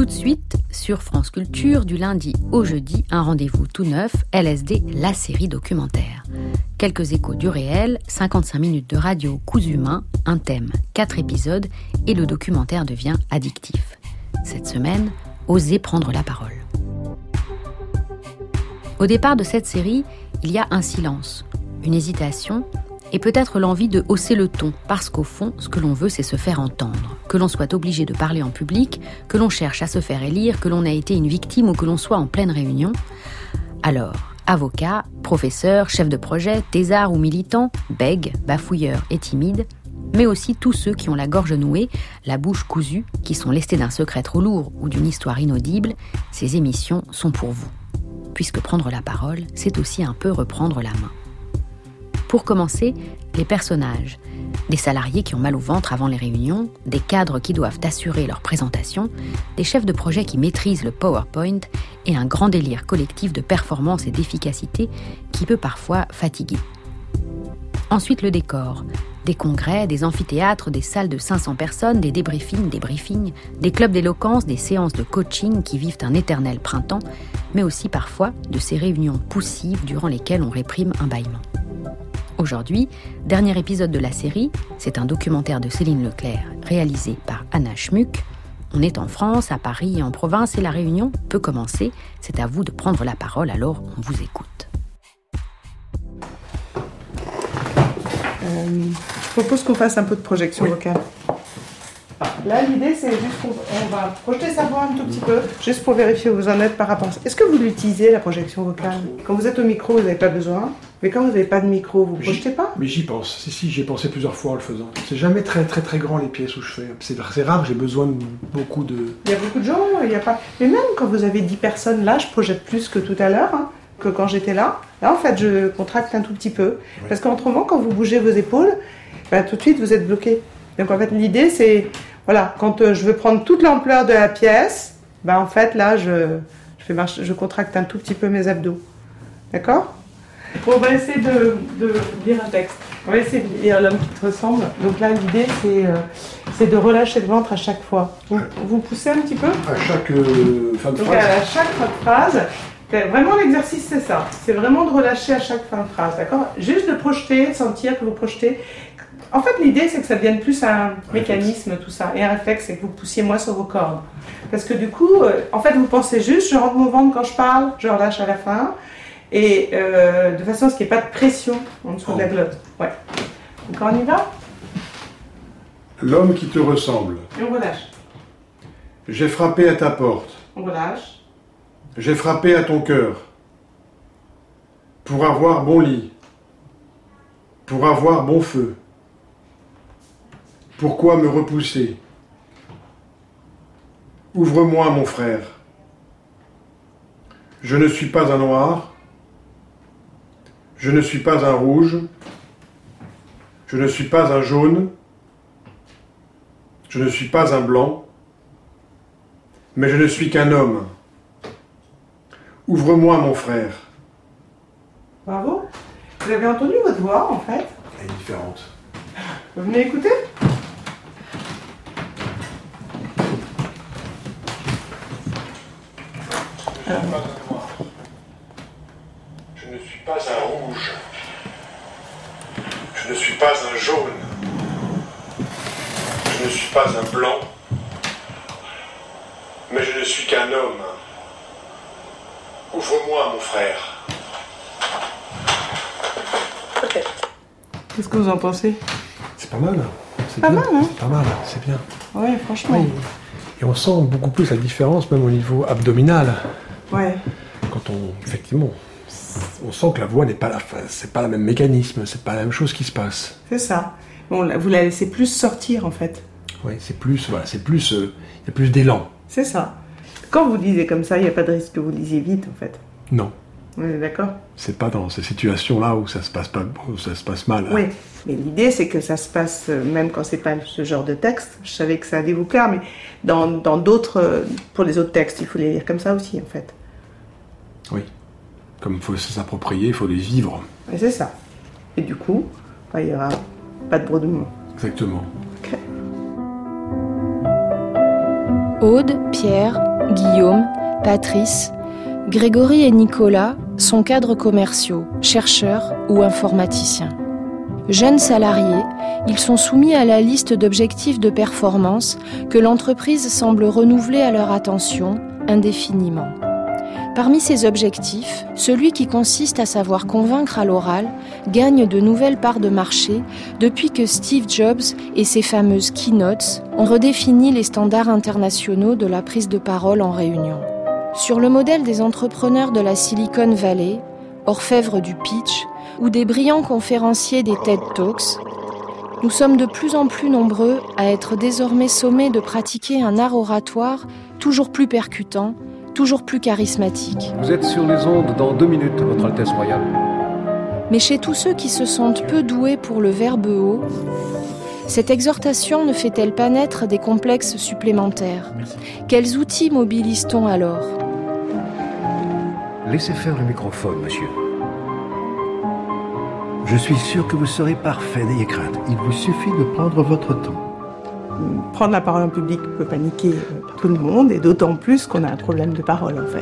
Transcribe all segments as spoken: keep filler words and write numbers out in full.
de suite, sur France Culture, du lundi au jeudi, un rendez-vous tout neuf, L S D, la série documentaire. Quelques échos du réel, cinquante-cinq minutes de radio cousu humain, un thème, quatre épisodes, et le documentaire devient addictif. Cette semaine, osez prendre la parole. Au départ de cette série, il y a un silence, une hésitation, et peut-être l'envie de hausser le ton, parce qu'au fond, ce que l'on veut, c'est se faire entendre. Que l'on soit obligé de parler en public, que l'on cherche à se faire élire, que l'on ait été une victime ou que l'on soit en pleine réunion. Alors, avocats, professeurs, chefs de projet, thésards ou militants, bègues, bafouilleurs et timides, mais aussi tous ceux qui ont la gorge nouée, la bouche cousue, qui sont lestés d'un secret trop lourd ou d'une histoire inaudible, ces émissions sont pour vous. Puisque prendre la parole, c'est aussi un peu reprendre la main. Pour commencer, les personnages. Des salariés qui ont mal au ventre avant les réunions, des cadres qui doivent assurer leur présentation, des chefs de projet qui maîtrisent le PowerPoint et un grand délire collectif de performance et d'efficacité qui peut parfois fatiguer. Ensuite, le décor. Des congrès, des amphithéâtres, des salles de cinq cents personnes, des débriefings, des briefings, des clubs d'éloquence, des séances de coaching qui vivent un éternel printemps, mais aussi parfois de ces réunions poussives durant lesquelles on réprime un bâillement. Aujourd'hui, dernier épisode de la série, c'est un documentaire de Céline Leclerc, réalisé par Anna Schmuck. On est en France, à Paris et en province, et la réunion peut commencer. C'est à vous de prendre la parole, alors on vous écoute. Euh, je propose qu'on fasse un peu de projection oui. vocale. Là, l'idée, c'est juste qu'on on va projeter sa voix un tout petit peu, juste pour vérifier où vous en êtes par rapport. Est-ce que vous l'utilisez, la projection vocale ? Quand vous êtes au micro, vous n'avez pas besoin. Mais quand vous n'avez pas de micro, vous ne projetez pas ? Mais j'y pense. Si, si, j'y ai pensé plusieurs fois en le faisant. C'est jamais très, très, très grand les pièces où je fais. C'est, c'est rare, j'ai besoin de beaucoup de... Il y a beaucoup de gens, il y a pas... Mais même quand vous avez dix personnes, là, je projette plus que tout à l'heure, hein, que quand j'étais là. Là, en fait, je contracte un tout petit peu. Ouais. Parce qu'autrement, quand vous bougez vos épaules, ben, tout de suite, vous êtes bloqué. Donc, en fait, l'idée, c'est... Voilà, quand euh, je veux prendre toute l'ampleur de la pièce, ben, en fait, là, je, je, fais marche... je contracte un tout petit peu mes abdos. D'accord ? On va essayer de, de lire un texte. On va essayer de lire L'homme qui te ressemble. Donc là, l'idée, c'est, euh, c'est de relâcher le ventre à chaque fois. Vous, vous poussez un petit peu ? À chaque euh, fin de Donc phrase. à chaque fin de phrase, vraiment l'exercice, c'est ça. C'est vraiment de relâcher à chaque fin de phrase, d'accord ? Juste de projeter, de sentir que vous projetez. En fait, l'idée, c'est que ça devienne plus un mécanisme, tout ça. Et un réflexe, c'est que vous poussiez moins sur vos cordes. Parce que du coup, euh, en fait, vous pensez juste, je rentre mon ventre quand je parle, je relâche à la fin. Et euh, de façon à ce qu'il n'y ait pas de pression en dessous oh. de la glotte. Ouais. Donc on y va ? L'homme qui te ressemble. Et on relâche. J'ai frappé à ta porte. On relâche. J'ai frappé à ton cœur. Pour avoir bon lit. Pour avoir bon feu. Pourquoi me repousser ? Ouvre-moi, mon frère. Je ne suis pas un noir. Je ne suis pas un rouge, je ne suis pas un jaune, je ne suis pas un blanc, mais je ne suis qu'un homme. Ouvre-moi, mon frère. Bravo. Vous avez entendu votre voix, en fait ? Elle est différente. Vous venez écouter ? Alors. Je ne suis pas un rouge. Je ne suis pas un jaune. Je ne suis pas un blanc. Mais je ne suis qu'un homme. Ouvre-moi, mon frère. Ok. Qu'est-ce que vous en pensez ? C'est pas mal. C'est pas bien. mal, hein ? C'est pas mal, c'est bien. Ouais, franchement. Oui. Et on sent beaucoup plus la différence, même au niveau abdominal. Ouais. Quand on, effectivement... On sent que la voix n'est pas la, c'est pas le même mécanisme, c'est pas la même chose qui se passe. C'est ça. Bon, vous la laissez plus sortir en fait. Oui, c'est plus, voilà, c'est plus, il euh, y a plus d'élan. C'est ça. Quand vous lisez comme ça, il n'y a pas de risque que vous lisiez vite en fait. Non. On est d'accord ? C'est pas dans ces situations-là où ça se passe pas, où ça se passe mal. Hein. Oui, mais l'idée c'est que ça se passe même quand c'est pas ce genre de texte. Je savais que ça allait vous plaire, mais dans, dans d'autres, pour les autres textes, il faut les lire comme ça aussi en fait. Oui. Comme il faut s'approprier, il faut les vivre. Et c'est ça. Et du coup, il n'y aura pas de bredouillement. Exactement. Okay. Aude, Pierre, Guillaume, Patrice, Grégory et Nicolas sont cadres commerciaux, chercheurs ou informaticiens. Jeunes salariés, ils sont soumis à la liste d'objectifs de performance que l'entreprise semble renouveler à leur attention indéfiniment. Parmi ces objectifs, celui qui consiste à savoir convaincre à l'oral gagne de nouvelles parts de marché depuis que Steve Jobs et ses fameuses keynotes ont redéfini les standards internationaux de la prise de parole en réunion. Sur le modèle des entrepreneurs de la Silicon Valley, orfèvres du pitch ou des brillants conférenciers des TED Talks, nous sommes de plus en plus nombreux à être désormais sommés de pratiquer un art oratoire toujours plus percutant, toujours plus charismatique. Vous êtes sur les ondes dans deux minutes, Votre Altesse Royale. Mais chez tous ceux qui se sentent peu doués pour le verbe haut, cette exhortation ne fait-elle pas naître des complexes supplémentaires ? Quels outils mobilise-t-on alors ? Laissez faire le microphone, monsieur. Je suis sûr que vous serez parfait, n'ayez crainte. Il vous suffit de prendre votre temps. Prendre la parole en public peut paniquer tout le monde, et d'autant plus qu'on a un problème de parole, en fait.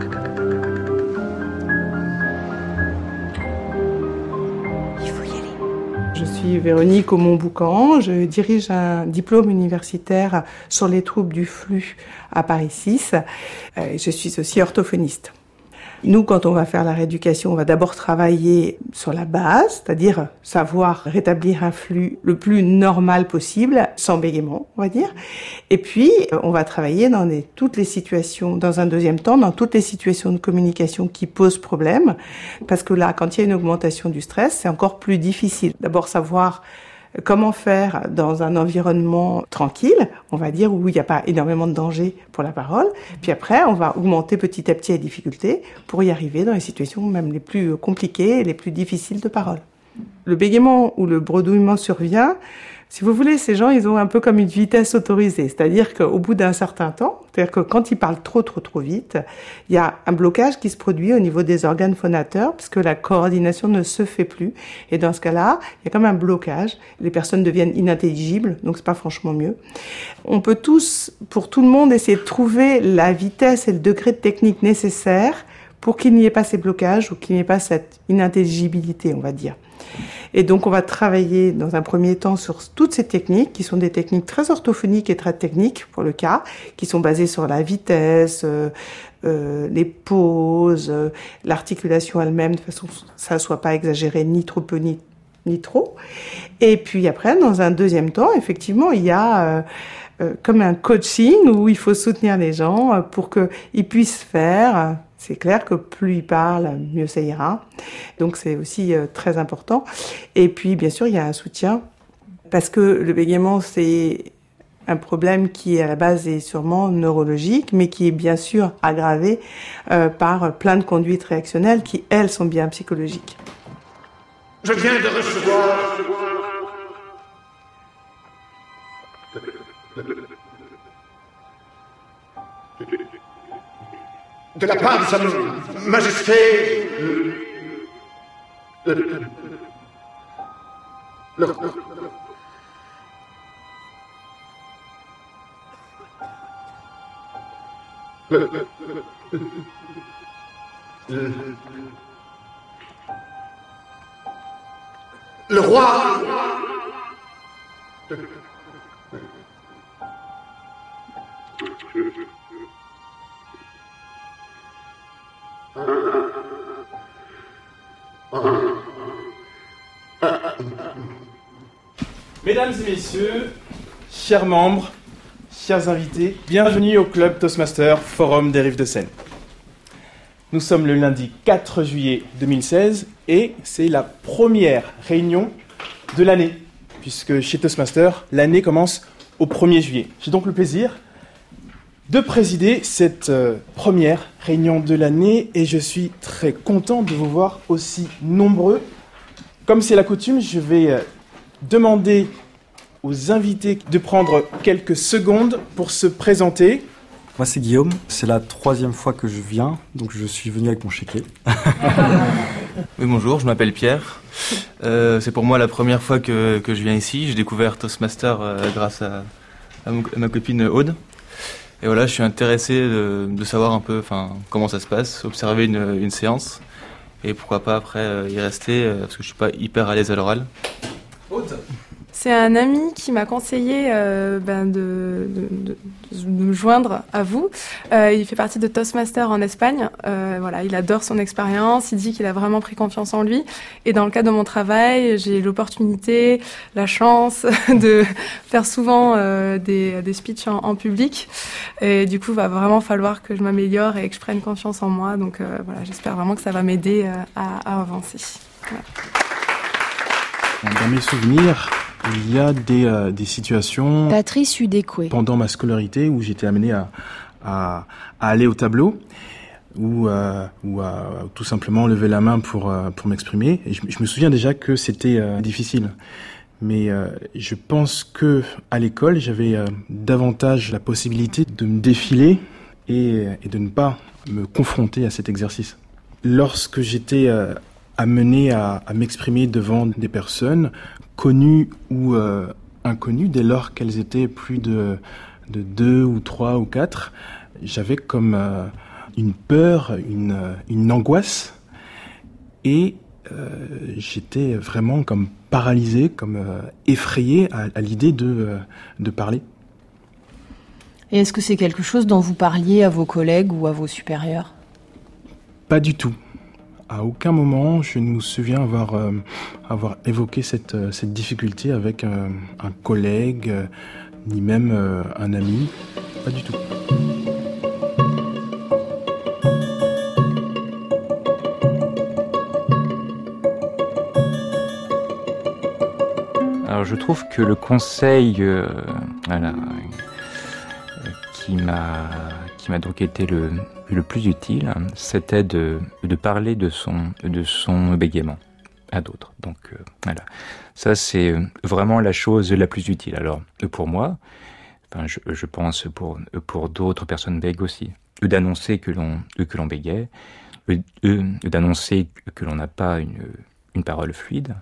Il faut y aller. Je suis Véronique Aumont-Boucan, je dirige un diplôme universitaire sur les troubles du flux à Paris six. Je suis aussi orthophoniste. Nous, quand on va faire la rééducation, on va d'abord travailler sur la base, c'est-à-dire savoir rétablir un flux le plus normal possible, sans bégaiement, on va dire. Et puis, on va travailler dans les, toutes les situations, dans un deuxième temps, dans toutes les situations de communication qui posent problème. Parce que là, quand il y a une augmentation du stress, c'est encore plus difficile. D'abord, savoir comment faire dans un environnement tranquille, on va dire, où il n'y a pas énormément de danger pour la parole. Puis après, on va augmenter petit à petit les difficultés pour y arriver dans les situations même les plus compliquées et les plus difficiles de parole. Le bégaiement ou le bredouillement survient, si vous voulez, ces gens, ils ont un peu comme une vitesse autorisée. C'est-à-dire qu'au bout d'un certain temps, c'est-à-dire que quand ils parlent trop, trop, trop vite, il y a un blocage qui se produit au niveau des organes phonateurs, puisque la coordination ne se fait plus. Et dans ce cas-là, il y a comme un blocage. Les personnes deviennent inintelligibles, donc c'est pas franchement mieux. On peut tous, pour tout le monde, essayer de trouver la vitesse et le degré de technique nécessaire pour qu'il n'y ait pas ces blocages ou qu'il n'y ait pas cette inintelligibilité, on va dire. Et donc, on va travailler dans un premier temps sur toutes ces techniques, qui sont des techniques très orthophoniques et très techniques pour le cas, qui sont basées sur la vitesse, euh, euh, les pauses, euh, l'articulation elle-même, de façon que ça ne soit pas exagéré ni trop peu ni, ni trop. Et puis après, dans un deuxième temps, effectivement, il y a euh, euh, comme un coaching où il faut soutenir les gens pour qu'ils puissent faire... C'est clair que plus il parle, mieux ça ira. Donc c'est aussi euh, très important. Et puis bien sûr, il y a un soutien parce que le bégaiement, c'est un problème qui à la base est sûrement neurologique, mais qui est bien sûr aggravé euh, par plein de conduites réactionnelles qui, elles, sont bien psychologiques. Je viens de recevoir... de la part de sa majesté... Le... Le... Le... Le... Le... Le roi... Mesdames et messieurs, chers membres, chers invités, bienvenue au Club Toastmaster Forum des Rives de Seine. Nous sommes le lundi quatre juillet deux mille seize et c'est la première réunion de l'année, puisque chez Toastmaster, l'année commence au premier juillet. J'ai donc le plaisir de présider cette euh, première réunion de l'année et je suis très content de vous voir aussi nombreux. Comme c'est la coutume, je vais euh, demander aux invités de prendre quelques secondes pour se présenter. Moi c'est Guillaume, c'est la troisième fois que je viens, donc je suis venu avec mon chéquier. Oui, bonjour, je m'appelle Pierre. Euh, c'est pour moi la première fois que, que je viens ici. J'ai découvert Toastmaster euh, grâce à, à, mon, à ma copine Aude. Et voilà, je suis intéressé de, de savoir un peu enfin, comment ça se passe, observer une, une séance. Et pourquoi pas après euh, y rester, euh, parce que je suis pas hyper à l'aise à l'oral. Aude. C'est un ami qui m'a conseillé euh, ben de, de, de, de me joindre à vous. Euh, il fait partie de Toastmasters en Espagne. Euh, voilà, il adore son expérience. Il dit qu'il a vraiment pris confiance en lui. Et dans le cadre de mon travail, j'ai l'opportunité, la chance de faire souvent euh, des, des speeches en, en public. Et du coup, il va vraiment falloir que je m'améliore et que je prenne confiance en moi. Donc euh, voilà, j'espère vraiment que ça va m'aider euh, à, à avancer. Voilà. Dans mes souvenirs, il y a des, euh, des situations Patrice Udekwe. pendant ma scolarité où j'étais amené à, à, à aller au tableau ou, euh, ou à tout simplement lever la main pour, euh, pour m'exprimer. Et je, je me souviens déjà que c'était euh, difficile. Mais euh, je pense que à l'école, j'avais euh, davantage la possibilité de me défiler et, et de ne pas me confronter à cet exercice. Lorsque j'étais euh, amené à, à m'exprimer devant des personnes connues ou euh, inconnues, dès lors qu'elles étaient plus de, de deux ou trois ou quatre, j'avais comme euh, une peur, une, une angoisse, et euh, j'étais vraiment comme paralysé, comme euh, effrayé à, à l'idée de, euh, de parler. Et est-ce que c'est quelque chose dont vous parliez à vos collègues ou à vos supérieurs ? Pas du tout. À aucun moment, je ne me souviens avoir, euh, avoir évoqué cette, euh, cette difficulté avec euh, un collègue, euh, ni même euh, un ami. Pas du tout. Alors, je trouve que le conseil euh, voilà, euh, qui m'a, qui m'a donc été le... le plus utile, c'était de, de parler de son, de son bégaiement à d'autres. Donc euh, voilà, ça c'est vraiment la chose la plus utile. Alors pour moi, enfin, je, je pense pour, pour d'autres personnes bègues aussi, d'annoncer que l'on, que l'on bégait, d'annoncer que l'on n'a pas une, une parole fluide,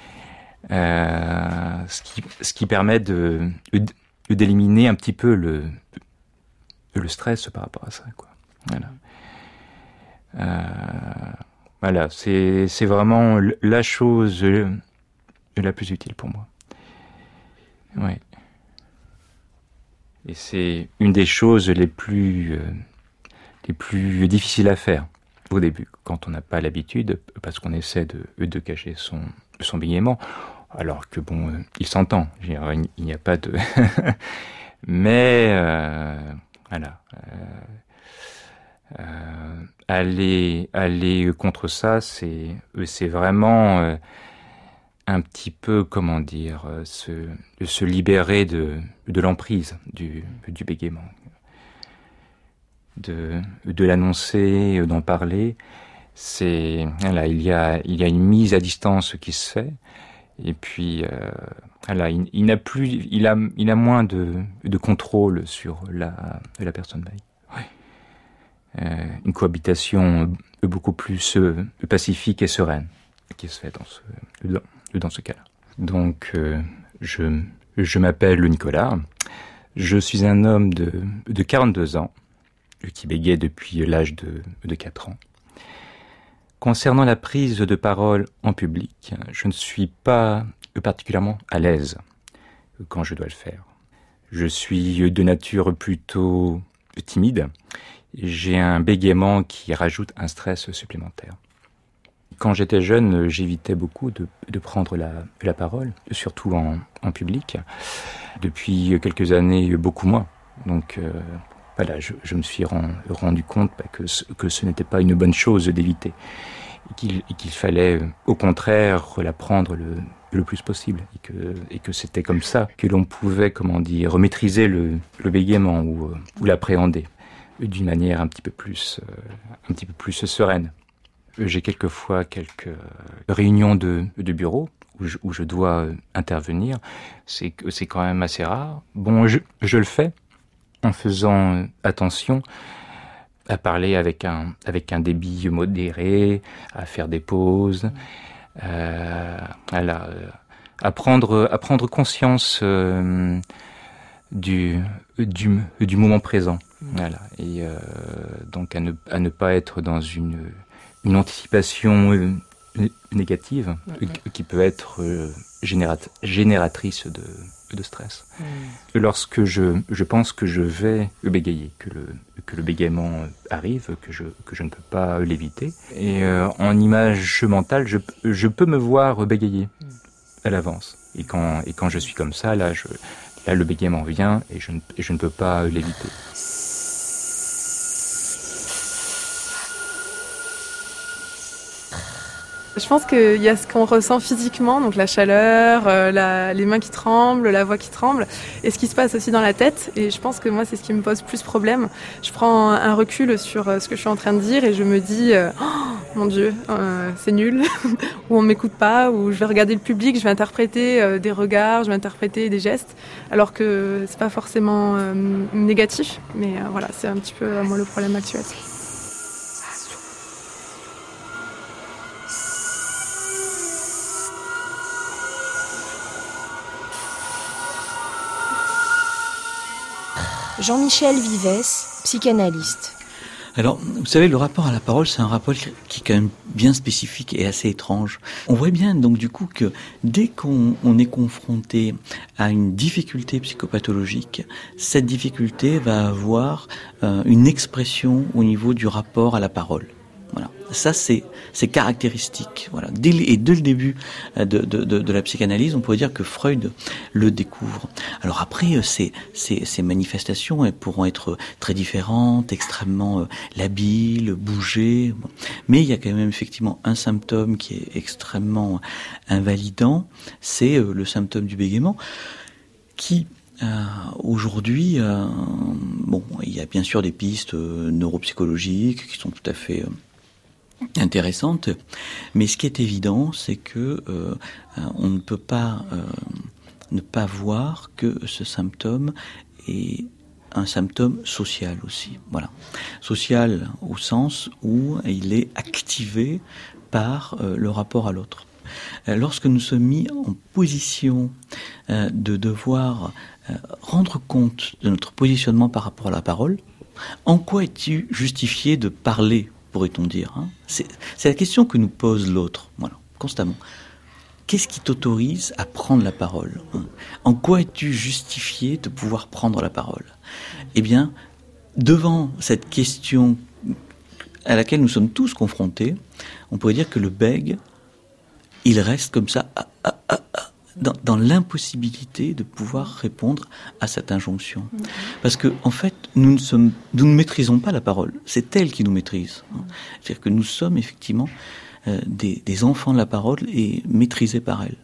euh, ce, qui, ce qui permet de, de, d'éliminer un petit peu le, le stress par rapport à ça, quoi. Voilà. Euh, voilà, c'est, c'est vraiment la chose la plus utile pour moi. Ouais. Et c'est une des choses les plus, euh, les plus difficiles à faire au début, quand on n'a pas l'habitude, parce qu'on essaie de, de cacher son, son bégaiement, alors que bon, euh, il s'entend, je veux dire, il n'y a pas de... Mais, euh, voilà... Euh, Euh, aller aller contre ça, c'est c'est vraiment euh, un petit peu, comment dire, euh, se se libérer de de l'emprise du du bégaiement, de de l'annoncer, d'en parler. C'est voilà, il y a il y a une mise à distance qui se fait, et puis euh, voilà, il, il n'a plus il a il a moins de de contrôle sur la la personne bègue. Euh, une cohabitation beaucoup plus euh, pacifique et sereine qui se fait dans ce, dans, dans ce cas-là. Donc, euh, je, je m'appelle Nicolas, je suis un homme de, de quarante-deux ans, qui bégaye depuis l'âge de, de quatre ans. Concernant la prise de parole en public, je ne suis pas particulièrement à l'aise quand je dois le faire. Je suis de nature plutôt timide. J'ai un bégaiement qui rajoute un stress supplémentaire. Quand j'étais jeune, j'évitais beaucoup de, de prendre la, la parole, surtout en, en public. Depuis quelques années, beaucoup moins. Donc euh, voilà, je, je me suis rend, rendu compte bah, que, ce, que ce n'était pas une bonne chose d'éviter. Et qu'il, et qu'il fallait, au contraire, la prendre le, le plus possible. Et que, et que c'était comme ça que l'on pouvait, comment dire, maîtriser le, le bégaiement ou, ou l'appréhender d'une manière un petit peu plus, euh, un petit peu plus sereine. J'ai quelquefois quelques réunions de, de bureau où je, où je dois intervenir. C'est, c'est quand même assez rare. Bon, je, je le fais en faisant attention à parler avec un, avec un débit modéré, à faire des pauses, euh, à, la, à, prendre, à prendre conscience euh, du, du, du moment présent Voilà. Et euh, donc à ne, à ne pas être dans une, une anticipation euh, négative ouais, ouais. qui peut être euh, générat, génératrice de, de stress. Mmh. Lorsque je, je pense que je vais bégayer, que le, que le bégaiement arrive, que je, que je ne peux pas l'éviter, et euh, en image mentale, je, je peux me voir bégayer mmh. à l'avance. Et quand, et quand je suis comme ça, là, je, là le bégaiement vient et je ne, et je ne peux pas l'éviter. Je pense qu'il y a ce qu'on ressent physiquement, donc la chaleur, euh, la, les mains qui tremblent, la voix qui tremble, et ce qui se passe aussi dans la tête. Et je pense que moi, c'est ce qui me pose plus problème. Je prends un recul sur ce que je suis en train de dire et je me dis euh, « Oh, mon Dieu, euh, c'est nul » ou « On ne m'écoute pas » ou « Je vais regarder le public, je vais interpréter euh, des regards, je vais interpréter des gestes », alors que c'est pas forcément euh, négatif. Mais euh, voilà, c'est un petit peu, euh, moi, le problème actuel. Jean-Michel Vives, psychanalyste. Alors, vous savez, le rapport à la parole, c'est un rapport qui est quand même bien spécifique et assez étrange. On voit bien, donc, du coup, que dès qu'on on est confronté à une difficulté psychopathologique, cette difficulté va avoir euh, une expression au niveau du rapport à la parole. Voilà. Ça, c'est, c'est caractéristique. Voilà. Dès, et dès le début de, de, de, de la psychanalyse, on pourrait dire que Freud le découvre. Alors après, ces, ces, ces manifestations, elles pourront être très différentes, extrêmement euh, labiles, bouger. Bon. Mais il y a quand même effectivement un symptôme qui est extrêmement invalidant, c'est euh, le symptôme du bégaiement, qui Euh, aujourd'hui, euh, bon, il y a bien sûr des pistes euh, neuropsychologiques qui sont tout à fait euh, intéressantes, mais ce qui est évident, c'est que euh, on ne peut pas euh, ne pas voir que ce symptôme est un symptôme social aussi. Voilà, social au sens où il est activé par euh, le rapport à l'autre. Lorsque nous sommes mis en position euh, de devoir euh, rendre compte de notre positionnement par rapport à la parole, en quoi es-tu justifié de parler, pourrait-on dire, hein ? c'est, c'est la question que nous pose l'autre, voilà, constamment. Qu'est-ce qui t'autorise à prendre la parole, hein ? En quoi es-tu justifié de pouvoir prendre la parole ? Eh bien, devant cette question à laquelle nous sommes tous confrontés, on pourrait dire que le bègue, il reste comme ça, ah, ah, ah, ah, dans, dans l'impossibilité de pouvoir répondre à cette injonction. Mmh. Parce que, en fait, nous ne sommes, nous ne maîtrisons pas la parole. C'est elle qui nous maîtrise. Mmh. C'est-à-dire que nous sommes effectivement euh, des, des enfants de la parole et maîtrisés par elle.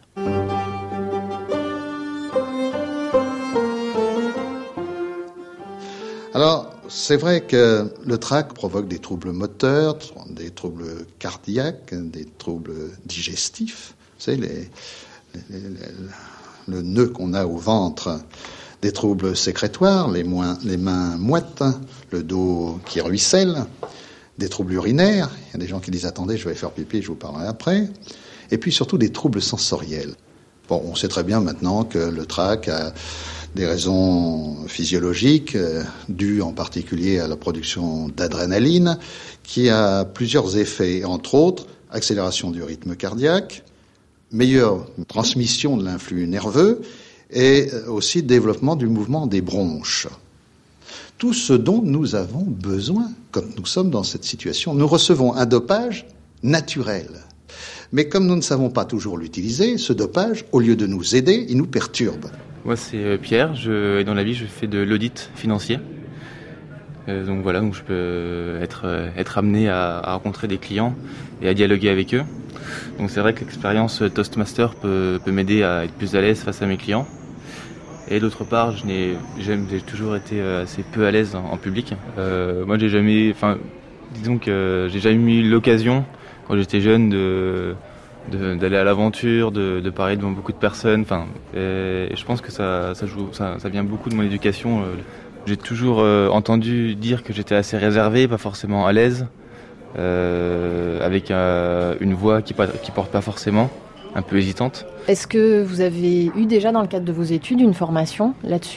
Alors, c'est vrai que le trac provoque des troubles moteurs, des troubles cardiaques, des troubles digestifs. Vous savez, les, les, les, le nœud qu'on a au ventre, des troubles sécrétoires, les, moins, les mains moites, le dos qui ruisselle, des troubles urinaires. Il y a des gens qui disent « Attendez, je vais faire pipi, je vous parlerai après ». Et puis surtout des troubles sensoriels. Bon, on sait très bien maintenant que le trac a des raisons physiologiques, euh, dues en particulier à la production d'adrénaline, qui a plusieurs effets, entre autres, accélération du rythme cardiaque, meilleure transmission de l'influx nerveux et aussi développement du mouvement des bronches. Tout ce dont nous avons besoin quand nous sommes dans cette situation. Nous recevons un dopage naturel. Mais comme nous ne savons pas toujours l'utiliser, ce dopage, au lieu de nous aider, il nous perturbe. Moi, c'est Pierre. Je, dans la vie, je fais de l'audit financier. Euh, donc voilà, donc je peux être, être amené à, à rencontrer des clients et à dialoguer avec eux. Donc c'est vrai que l'expérience Toastmaster peut, peut m'aider à être plus à l'aise face à mes clients. Et d'autre part, je n'ai, j'aime, j'ai toujours été assez peu à l'aise en, en public. Euh, moi, j'ai jamais, enfin, disons que j'ai jamais eu l'occasion, quand j'étais jeune, de De, d'aller à l'aventure, de, de parler devant beaucoup de personnes. Enfin, et, et je pense que ça, ça, joue, ça, ça vient beaucoup de mon éducation. J'ai toujours euh, entendu dire que j'étais assez réservé, pas forcément à l'aise, euh, avec euh, une voix qui, qui porte pas forcément, un peu hésitante. Est-ce que vous avez eu déjà dans le cadre de vos études une formation là-dessus ?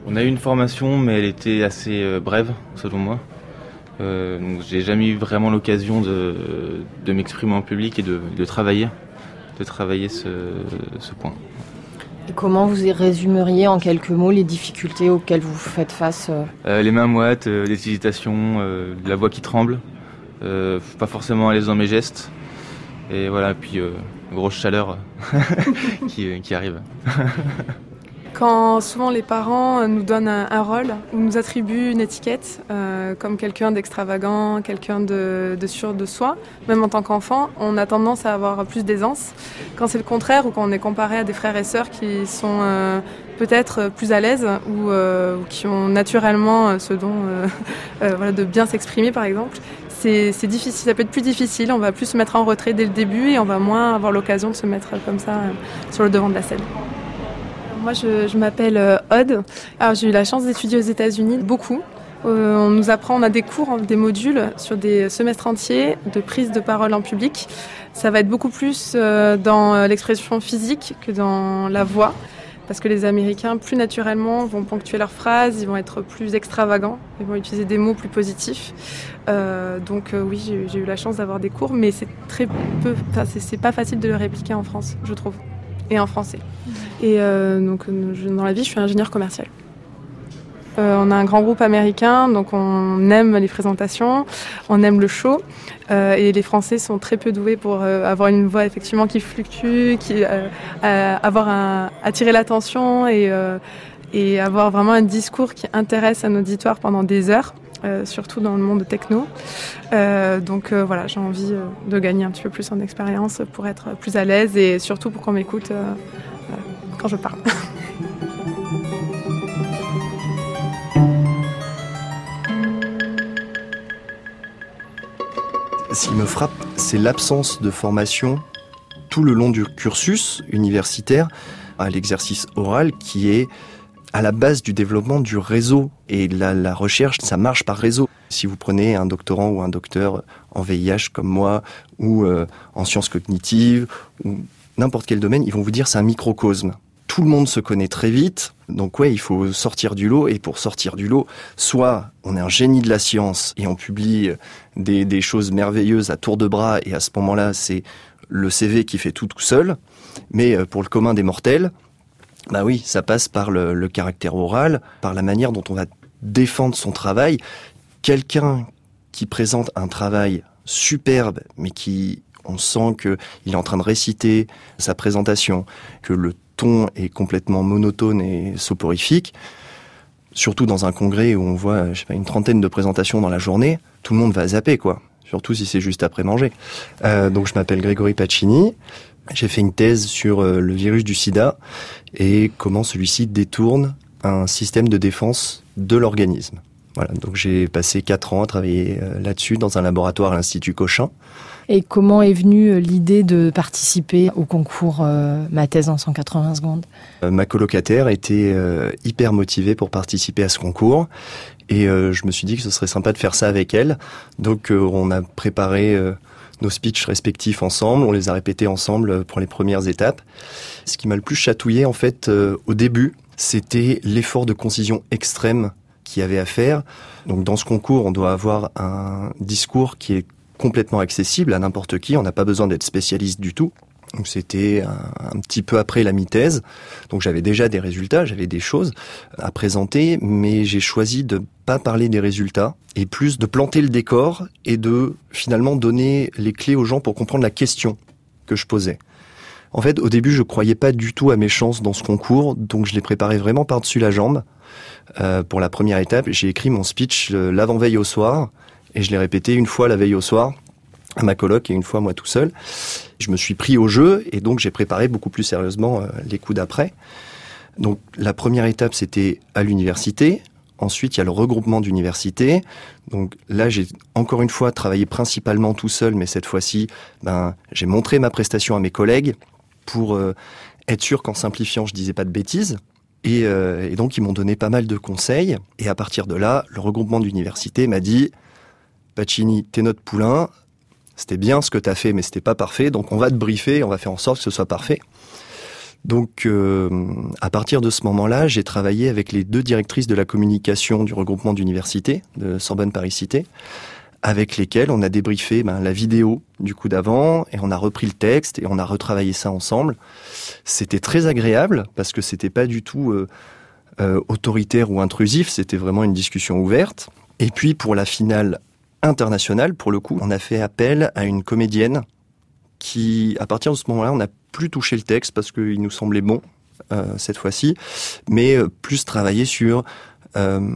On a eu une formation, mais elle était assez euh, brève, selon moi. Euh, donc j'ai jamais eu vraiment l'occasion de, de m'exprimer en public et de, de travailler, de travailler ce, ce point. Et comment vous résumeriez en quelques mots les difficultés auxquelles vous faites face euh, Les mains moites, euh, des hésitations, euh, la voix qui tremble, euh, pas forcément à l'aise dans mes gestes, et voilà, puis euh, grosse chaleur qui, qui arrive. Quand souvent les parents nous donnent un, un rôle ou nous attribuent une étiquette, euh, comme quelqu'un d'extravagant, quelqu'un de, de sûr de soi, même en tant qu'enfant, on a tendance à avoir plus d'aisance. Quand c'est le contraire ou quand on est comparé à des frères et sœurs qui sont euh, peut-être plus à l'aise ou, euh, ou qui ont naturellement ce don euh, euh, voilà, de bien s'exprimer par exemple, c'est, c'est difficile, ça peut être plus difficile, on va plus se mettre en retrait dès le début et on va moins avoir l'occasion de se mettre comme ça euh, sur le devant de la scène. Moi, je, je m'appelle euh, Aude. Alors, j'ai eu la chance d'étudier aux États-Unis beaucoup. Euh, on nous apprend, on a des cours, des modules sur des semestres entiers de prise de parole en public. Ça va être beaucoup plus euh, dans l'expression physique que dans la voix, parce que les Américains, plus naturellement, vont ponctuer leurs phrases, ils vont être plus extravagants, ils vont utiliser des mots plus positifs. Euh, donc euh, oui, j'ai, j'ai eu la chance d'avoir des cours, mais c'est très peu, enfin, c'est, c'est pas facile de le répliquer en France, je trouve. Et en français. Et euh, donc, je, dans la vie, je suis ingénieure commerciale. Euh, on a un grand groupe américain, donc on aime les présentations, on aime le show. Euh, et les Français sont très peu doués pour euh, avoir une voix effectivement qui fluctue, qui euh, euh, avoir un, attirer l'attention et, euh, et avoir vraiment un discours qui intéresse un auditoire pendant des heures. Euh, surtout dans le monde techno. Euh, donc euh, voilà, j'ai envie euh, de gagner un petit peu plus en expérience pour être plus à l'aise et surtout pour qu'on m'écoute euh, euh, quand je parle. Ce qui me frappe, c'est l'absence de formation tout le long du cursus universitaire à l'exercice oral qui est à la base du développement du réseau. Et la, la recherche, ça marche par réseau. Si vous prenez un doctorant ou un docteur en V I H comme moi, ou euh, en sciences cognitives, ou n'importe quel domaine, ils vont vous dire c'est un microcosme. Tout le monde se connaît très vite, donc ouais, il faut sortir du lot. Et pour sortir du lot, soit on est un génie de la science et on publie des, des choses merveilleuses à tour de bras, et à ce moment-là, c'est le C V qui fait tout tout seul. Mais pour le commun des mortels, bah oui, ça passe par le, le caractère oral, par la manière dont on va défendre son travail. Quelqu'un qui présente un travail superbe, mais qui, on sent que il est en train de réciter sa présentation, que le ton est complètement monotone et soporifique, surtout dans un congrès où on voit, je sais pas, une trentaine de présentations dans la journée, tout le monde va zapper, quoi. Surtout si c'est juste après manger. Euh, donc je m'appelle Grégory Pacini. J'ai fait une thèse sur le virus du sida et comment celui-ci détourne un système de défense de l'organisme. Voilà, donc j'ai passé quatre ans à travailler là-dessus dans un laboratoire à l'Institut Cochin. Et comment est venue l'idée de participer au concours euh, Ma thèse en cent quatre-vingts secondes ? euh, Ma colocataire était euh, hyper motivée pour participer à ce concours et euh, je me suis dit que ce serait sympa de faire ça avec elle. Donc euh, on a préparé euh, nos speeches respectifs ensemble, on les a répétés ensemble pour les premières étapes. Ce qui m'a le plus chatouillé en fait euh, au début, c'était l'effort de concision extrême qu'il y avait à faire. Donc dans ce concours, on doit avoir un discours qui est complètement accessible à n'importe qui, on n'a pas besoin d'être spécialiste du tout. Donc c'était un, un petit peu après la mi-thèse, donc j'avais déjà des résultats, j'avais des choses à présenter, mais j'ai choisi de pas parler des résultats et plus de planter le décor et de finalement donner les clés aux gens pour comprendre la question que je posais. En fait, au début, je croyais pas du tout à mes chances dans ce concours, donc je l'ai préparé vraiment par-dessus la jambe. Euh, pour la première étape, j'ai écrit mon speech l'avant-veille au soir, et je l'ai répété une fois la veille au soir à ma coloc et une fois moi tout seul. Je me suis pris au jeu et donc j'ai préparé beaucoup plus sérieusement euh, les coups d'après. Donc la première étape, c'était à l'université. Ensuite, il y a le regroupement d'universités. Donc là, j'ai encore une fois travaillé principalement tout seul, mais cette fois-ci, ben, j'ai montré ma prestation à mes collègues pour euh, être sûr qu'en simplifiant, je disais pas de bêtises. Et, euh, et donc, ils m'ont donné pas mal de conseils. Et à partir de là, le regroupement d'universités m'a dit « Pacini, t'es notre poulain. C'était bien ce que t'as fait, mais c'était pas parfait. Donc, on va te briefer, on va faire en sorte que ce soit parfait. » Donc, euh, à partir de ce moment-là, j'ai travaillé avec les deux directrices de la communication du regroupement d'universités, de Sorbonne Paris-Cité, avec lesquelles on a débriefé ben, la vidéo du coup d'avant, et on a repris le texte, et on a retravaillé ça ensemble. C'était très agréable, parce que c'était pas du tout euh, euh, autoritaire ou intrusif, c'était vraiment une discussion ouverte. Et puis, pour la finale internationale, pour le coup, on a fait appel à une comédienne qui, à partir de ce moment-là, on n'a plus touché le texte parce qu'il nous semblait bon, euh, cette fois-ci, mais euh, plus travailler sur euh,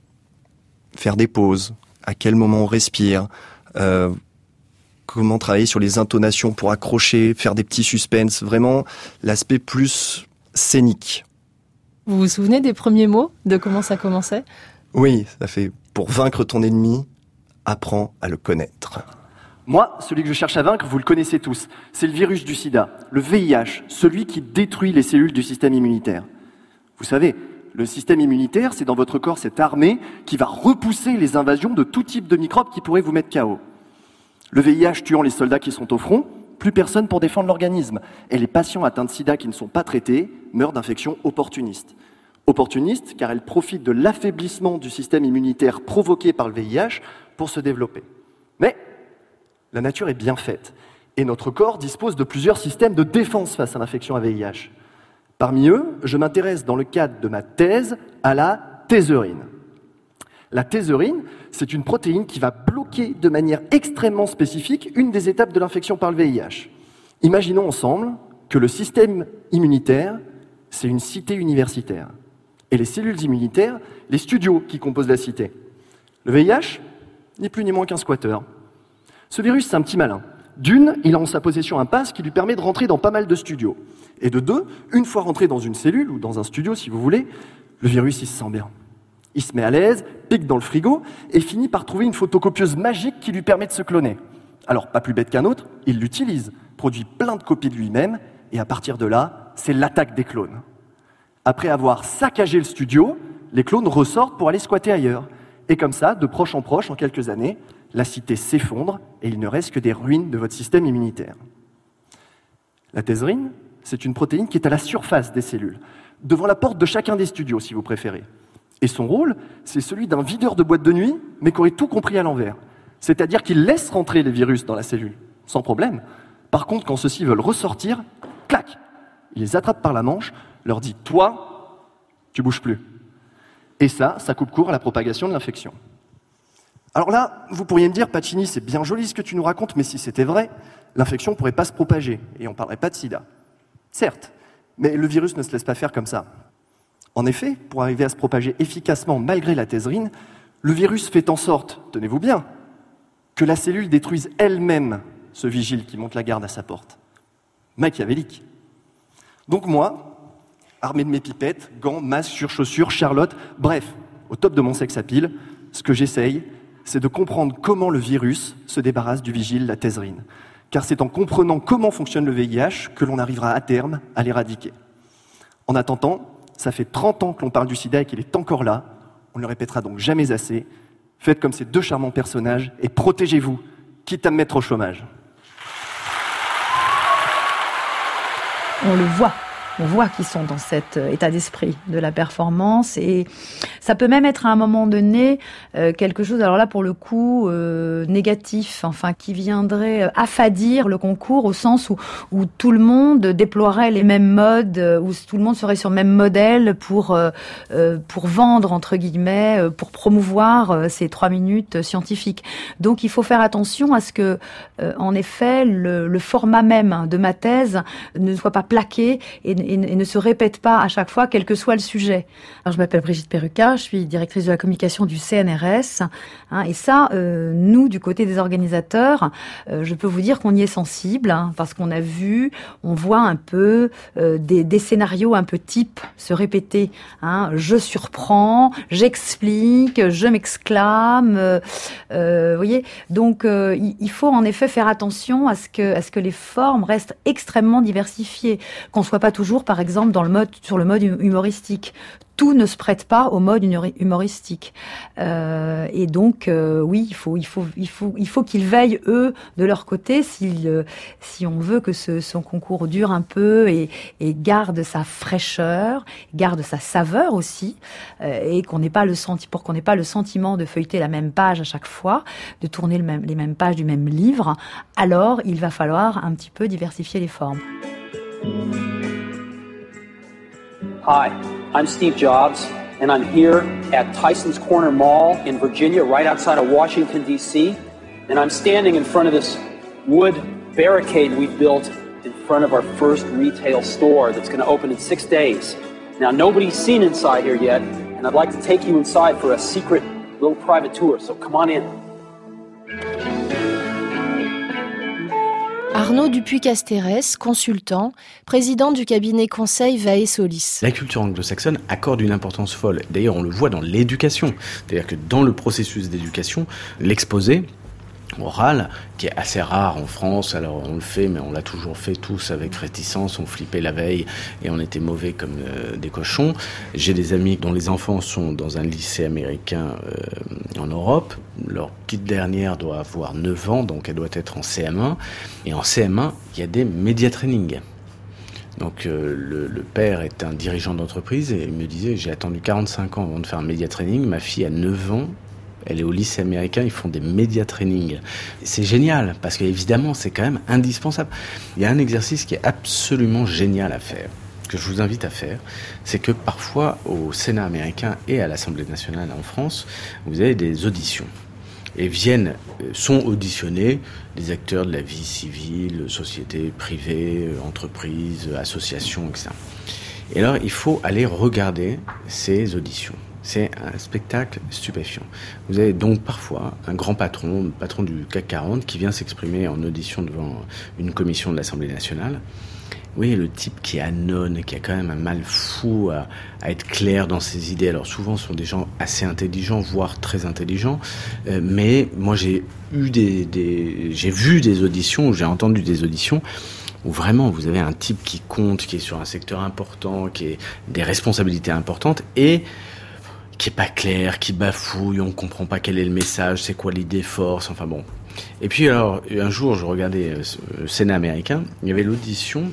faire des pauses, à quel moment on respire, euh, comment travailler sur les intonations pour accrocher, faire des petits suspens, vraiment l'aspect plus scénique. Vous vous souvenez des premiers mots, de comment ça commençait ? Oui, ça fait « Pour vaincre ton ennemi, apprends à le connaître ». Moi, celui que je cherche à vaincre, vous le connaissez tous. C'est le virus du sida, le V I H, celui qui détruit les cellules du système immunitaire. Vous savez, le système immunitaire, c'est dans votre corps cette armée qui va repousser les invasions de tout type de microbes qui pourraient vous mettre K O. Le V I H tuant les soldats qui sont au front, plus personne pour défendre l'organisme. Et les patients atteints de sida qui ne sont pas traités meurent d'infections opportunistes. Opportunistes car elles profitent de l'affaiblissement du système immunitaire provoqué par le V I H pour se développer. Mais la nature est bien faite, et notre corps dispose de plusieurs systèmes de défense face à l'infection à V I H. Parmi eux, je m'intéresse dans le cadre de ma thèse à la thésaurine. La thésaurine, c'est une protéine qui va bloquer de manière extrêmement spécifique une des étapes de l'infection par le V I H. Imaginons ensemble que le système immunitaire, c'est une cité universitaire, et les cellules immunitaires, les studios qui composent la cité. Le V I H, ni plus ni moins qu'un squatteur. Ce virus, c'est un petit malin. D'une, il a en sa possession un pass qui lui permet de rentrer dans pas mal de studios. Et de deux, une fois rentré dans une cellule, ou dans un studio si vous voulez, le virus, il se sent bien. Il se met à l'aise, pique dans le frigo, et finit par trouver une photocopieuse magique qui lui permet de se cloner. Alors, pas plus bête qu'un autre, il l'utilise, produit plein de copies de lui-même, et à partir de là, c'est l'attaque des clones. Après avoir saccagé le studio, les clones ressortent pour aller squatter ailleurs. Et comme ça, de proche en proche, en quelques années, la cité s'effondre et il ne reste que des ruines de votre système immunitaire. La thésaurine, c'est une protéine qui est à la surface des cellules, devant la porte de chacun des studios, si vous préférez. Et son rôle, c'est celui d'un videur de boîte de nuit, mais qui aurait tout compris à l'envers. C'est-à-dire qu'il laisse rentrer les virus dans la cellule, sans problème. Par contre, quand ceux-ci veulent ressortir, clac, il les attrape par la manche, leur dit « Toi, tu bouges plus ». Et ça, ça coupe court à la propagation de l'infection. Alors là, vous pourriez me dire, Pacini, c'est bien joli ce que tu nous racontes, mais si c'était vrai, l'infection ne pourrait pas se propager, et on ne parlerait pas de sida. Certes, mais le virus ne se laisse pas faire comme ça. En effet, pour arriver à se propager efficacement malgré la thésaurine, le virus fait en sorte, tenez-vous bien, que la cellule détruise elle-même ce vigile qui monte la garde à sa porte. Machiavélique. Donc moi, armé de mes pipettes, gants, masques, surchaussures, Charlotte, bref, au top de mon sex appeal, ce que j'essaye, c'est de comprendre comment le virus se débarrasse du vigile, la thésaurine. Car c'est en comprenant comment fonctionne le V I H que l'on arrivera à terme à l'éradiquer. En attendant, ça fait trente ans que l'on parle du sida et qu'il est encore là. On ne le répétera donc jamais assez. Faites comme ces deux charmants personnages et protégez-vous, quitte à me mettre au chômage. On le voit. On voit qu'ils sont dans cet état d'esprit de la performance et ça peut même être à un moment donné euh, quelque chose, alors là pour le coup euh, négatif, enfin qui viendrait affadir le concours au sens où, où tout le monde déploierait les mêmes modes, où tout le monde serait sur le même modèle pour euh, pour vendre entre guillemets, pour promouvoir ces trois minutes scientifiques. Donc il faut faire attention à ce que euh, en effet le, le format même de ma thèse ne soit pas plaqué et et ne se répète pas à chaque fois, quel que soit le sujet. Alors, je m'appelle Brigitte Perrucka, je suis directrice de la communication du C N R S. Hein, et ça, euh, nous, du côté des organisateurs, euh, je peux vous dire qu'on y est sensible, hein, parce qu'on a vu, on voit un peu euh, des, des scénarios un peu types se répéter. Hein, je surprends, j'explique, je m'exclame. Euh, euh, vous voyez, donc euh, il, il faut en effet faire attention à ce que, à ce que les formes restent extrêmement diversifiées, qu'on soit pas toujours toujours, par exemple, dans le mode, sur le mode humoristique. Tout ne se prête pas au mode humoristique. Euh, et donc, euh, oui, il faut, il faut, il faut, il faut qu'ils veillent eux de leur côté, s'ils, euh, si on veut que ce, son concours dure un peu et, et garde sa fraîcheur, garde sa saveur aussi, euh, et qu'on n'ait pas le senti, pour qu'on n'ait pas le sentiment de feuilleter la même page à chaque fois, de tourner le même, les mêmes pages du même livre. Alors, il va falloir un petit peu diversifier les formes. Hi, I'm Steve Jobs, and I'm here at Tyson's Corner Mall in Virginia, right outside of Washington, D C, and I'm standing in front of this wood barricade we've built in front of our first retail store that's going to open in six days. Now, nobody's seen inside here yet, and I'd like to take you inside for a secret little private tour, so come on in. Arnaud Dupuy-Castérès, consultant, président du cabinet conseil Vae Solis. La culture anglo-saxonne accorde une importance folle. D'ailleurs, on le voit dans l'éducation. C'est-à-dire que dans le processus d'éducation, l'exposé oral, qui est assez rare en France, alors on le fait, mais on l'a toujours fait tous avec réticence, on flippait la veille et on était mauvais comme euh, des cochons. J'ai des amis dont les enfants sont dans un lycée américain euh, en Europe. Leur petite dernière doit avoir neuf ans, donc elle doit être en C M un. Et en C M un, il y a des média trainings. Donc euh, le, le père est un dirigeant d'entreprise et il me disait, j'ai attendu quarante-cinq ans avant de faire un média training, ma fille a neuf ans, elle est au lycée américain, ils font des média trainings. C'est génial, parce qu'évidemment, c'est quand même indispensable. Il y a un exercice qui est absolument génial à faire, que je vous invite à faire, c'est que parfois, au Sénat américain et à l'Assemblée nationale en France, vous avez des auditions. Et viennent, sont auditionnés des acteurs de la vie civile, société privée, entreprises, associations, et cetera. Et alors, il faut aller regarder ces auditions. C'est un spectacle stupéfiant. Vous avez donc parfois un grand patron, le patron du C A C quarante, qui vient s'exprimer en audition devant une commission de l'Assemblée nationale. Oui, le type qui annonce, qui a quand même un mal fou à, à être clair dans ses idées. Alors souvent, ce sont des gens assez intelligents, voire très intelligents. Euh, mais moi, j'ai eu des, des, j'ai vu des auditions, j'ai entendu des auditions où vraiment vous avez un type qui compte, qui est sur un secteur important, qui a des responsabilités importantes et qui est pas clair, qui bafouille, on comprend pas quel est le message, c'est quoi l'idée force, enfin bon. Et puis alors, un jour, je regardais le Sénat américain, il y avait l'audition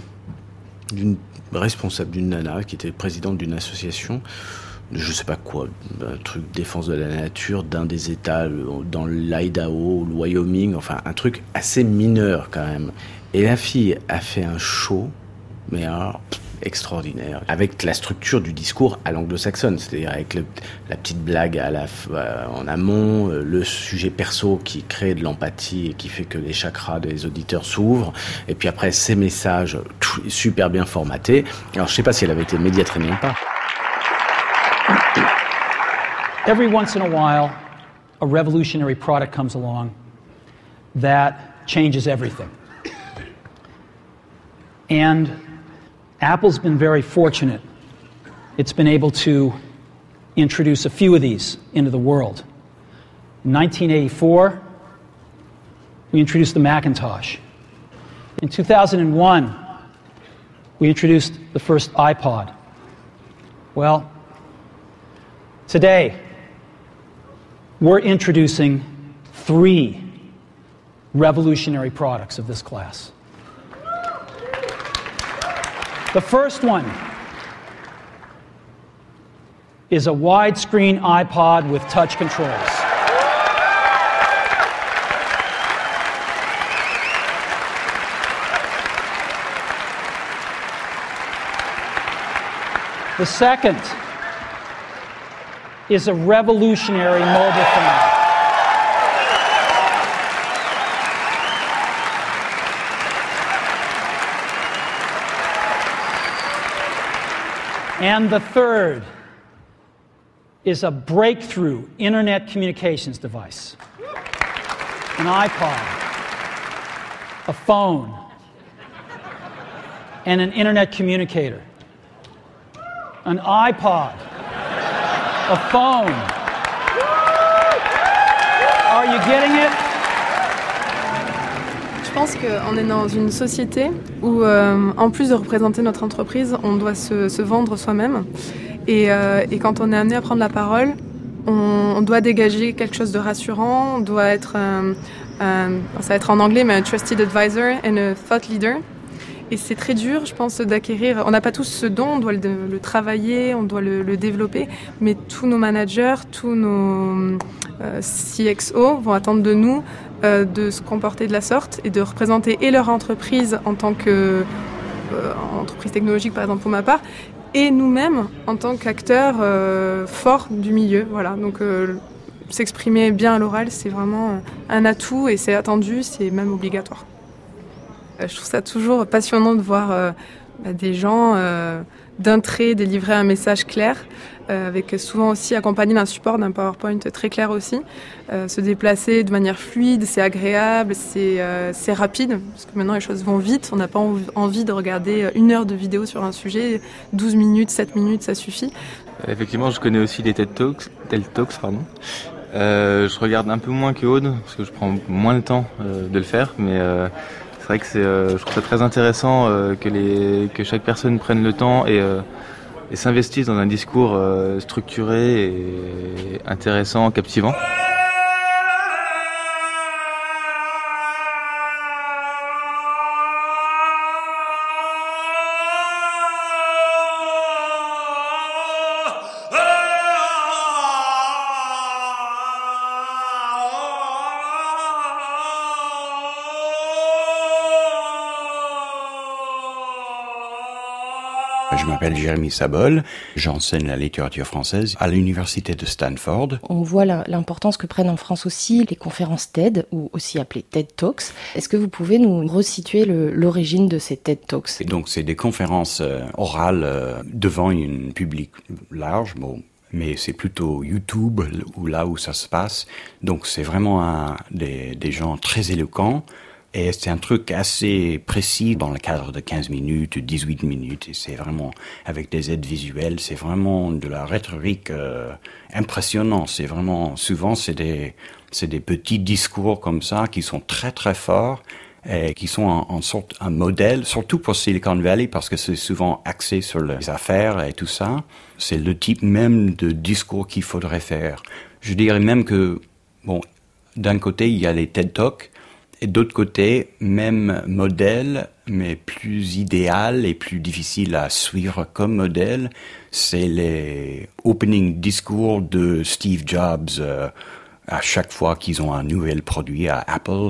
d'une responsable, d'une nana, qui était présidente d'une association, de je sais pas quoi, un truc défense de la nature, d'un des États, dans l'Idaho, le Wyoming, enfin un truc assez mineur quand même. Et la fille a fait un show, mais alors... extraordinaire, avec la structure du discours à l'anglo-saxonne, c'est-à-dire avec le, la petite blague à la, euh, en amont, euh, le sujet perso qui crée de l'empathie et qui fait que les chakras des auditeurs s'ouvrent, et puis après ces messages tout, super bien formatés. Alors je sais pas si elle avait été média trainée ou pas. Every once in a while, a revolutionary product comes along that changes everything. And Apple's been very fortunate. It's been able to introduce a few of these into the world. In nineteen eighty-four, we introduced the Macintosh. In two thousand one, we introduced the first iPod. Well, today, we're introducing three revolutionary products of this class. The first one is a widescreen iPod with touch controls. The second is a revolutionary mobile phone. And the third is a breakthrough internet communications device. An iPod, a phone, and an internet communicator. An iPod, a phone. Are you getting it? Je pense qu'on est dans une société où, euh, en plus de représenter notre entreprise, on doit se, se vendre soi-même. Et, euh, et quand on est amené à prendre la parole, on, on doit dégager quelque chose de rassurant. On doit être, euh, euh, ça va être en anglais, mais un trusted advisor and a thought leader. Et c'est très dur, je pense, d'acquérir. On n'a pas tous ce don, on doit le, le travailler, on doit le, le développer. Mais tous nos managers, tous nos euh, C X O vont attendre de nous euh, de se comporter de la sorte et de représenter et leur entreprise en tant que euh, entreprise technologique, par exemple pour ma part, et nous-mêmes en tant qu'acteurs euh, forts du milieu. Voilà. Donc euh, s'exprimer bien à l'oral, c'est vraiment un atout et c'est attendu, c'est même obligatoire. Je trouve ça toujours passionnant de voir euh, bah, des gens euh, d'un trait délivrer un message clair, euh, avec souvent aussi accompagné d'un support, d'un PowerPoint très clair aussi. Euh, se déplacer de manière fluide, c'est agréable, c'est, euh, c'est rapide, parce que maintenant les choses vont vite. On n'a pas env- envie de regarder une heure de vidéo sur un sujet, douze minutes, sept minutes, ça suffit. Effectivement, je connais aussi les TED Talks, TED Talks pardon. Euh, je regarde un peu moins que Aude, parce que je prends moins le temps euh, de le faire, mais... Euh, C'est vrai que c'est, euh, je trouve ça très intéressant euh, que, les, que chaque personne prenne le temps et, euh, et s'investisse dans un discours euh, structuré et intéressant, captivant. Je m'appelle Jérémy Sabol, j'enseigne la littérature française à l'université de Stanford. On voit l'importance que prennent en France aussi les conférences TED, ou aussi appelées TED Talks. Est-ce que vous pouvez nous resituer le, l'origine de ces TED Talks ? Et donc c'est des conférences euh, orales euh, devant un public large, bon, mais c'est plutôt YouTube ou là où ça se passe. Donc c'est vraiment un, des, des gens très éloquents. Et c'est un truc assez précis dans le cadre de quinze minutes, dix-huit minutes. Et c'est vraiment, avec des aides visuelles, c'est vraiment de la rhétorique euh, impressionnante. C'est vraiment, souvent, c'est des, c'est des petits discours comme ça qui sont très très forts et qui sont en, en sorte un modèle, surtout pour Silicon Valley, parce que c'est souvent axé sur les affaires et tout ça. C'est le type même de discours qu'il faudrait faire. Je dirais même que, bon, d'un côté, il y a les TED Talks, et d'autre côté, même modèle, mais plus idéal et plus difficile à suivre comme modèle, c'est les opening discours de Steve Jobs euh, à chaque fois qu'ils ont un nouvel produit à Apple.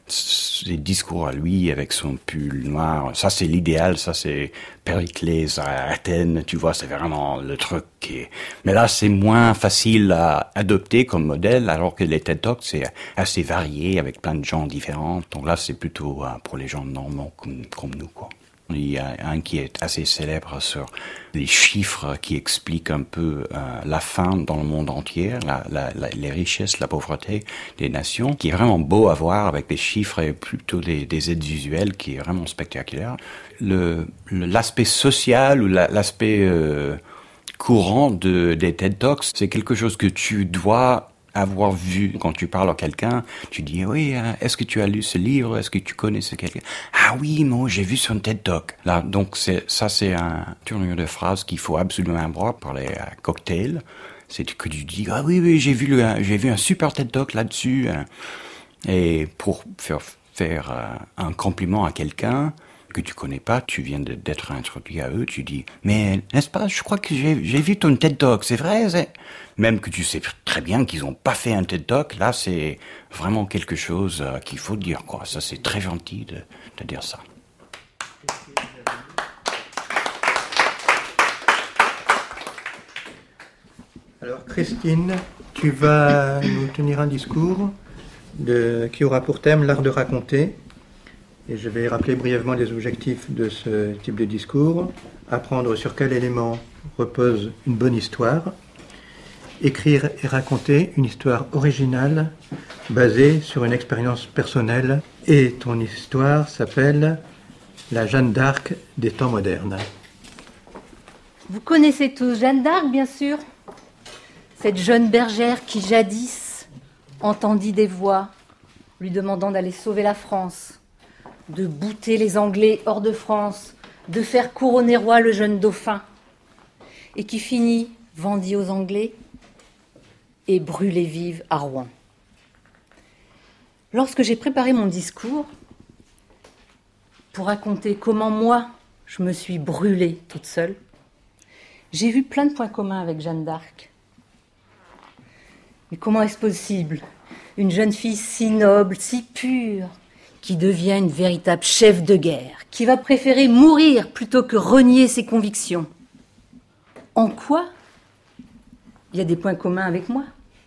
Ces discours à lui avec son pull noir, ça c'est l'idéal, ça c'est Périclès à Athènes, tu vois, c'est vraiment le truc qui est... Mais là c'est moins facile à adopter comme modèle, alors que les TED Talks c'est assez varié avec plein de gens différents, donc là c'est plutôt euh, pour les gens normaux comme, comme nous, quoi. Il y a un qui est assez célèbre sur les chiffres qui expliquent un peu euh, la faim dans le monde entier, la, la, la, les richesses, la pauvreté des nations, qui est vraiment beau à voir avec des chiffres et plutôt des, des aides visuelles qui est vraiment spectaculaire. Le, le, l'aspect social ou la, l'aspect euh, courant de, des TED Talks, c'est quelque chose que tu dois avoir vu quand tu parles à quelqu'un, tu dis oui, est-ce que tu as lu ce livre, est-ce que tu connais ce quelqu'un? Ah oui, moi j'ai vu son TED Talk. Là, donc c'est ça, c'est un tournure de phrase qu'il faut absolument avoir pour les euh, cocktails. C'est que tu dis ah oui oui j'ai vu le, j'ai vu un super TED Talk là-dessus. Et pour faire faire euh, un compliment à quelqu'un que tu connais pas, tu viens de, d'être introduit à eux, tu dis mais n'est-ce pas, je crois que j'ai, j'ai vu ton TED Talk, c'est vrai, c'est... Même que tu sais très bien qu'ils ont pas fait un TED Talk, là c'est vraiment quelque chose euh, qu'il faut dire, quoi. Ça c'est très gentil de, de dire ça. Alors Christine, tu vas nous tenir un discours de, qui aura pour thème l'art de raconter. Et je vais rappeler brièvement les objectifs de ce type de discours. Apprendre sur quel élément repose une bonne histoire. Écrire et raconter une histoire originale basée sur une expérience personnelle. Et ton histoire s'appelle La Jeanne d'Arc des temps modernes. Vous connaissez tous Jeanne d'Arc, bien sûr. Cette jeune bergère qui jadis entendit des voix lui demandant d'aller sauver la France. de bouter les Anglais hors de France, de faire couronner roi le jeune dauphin, et qui finit vendu aux Anglais et brûlé vive à Rouen. Lorsque j'ai préparé mon discours pour raconter comment moi, je me suis brûlée toute seule, j'ai vu plein de points communs avec Jeanne d'Arc. Mais comment est-ce possible? Une jeune fille si noble, si pure, qui devient une véritable chef de guerre, qui va préférer mourir plutôt que renier ses convictions. En quoi il y a des points communs avec moi?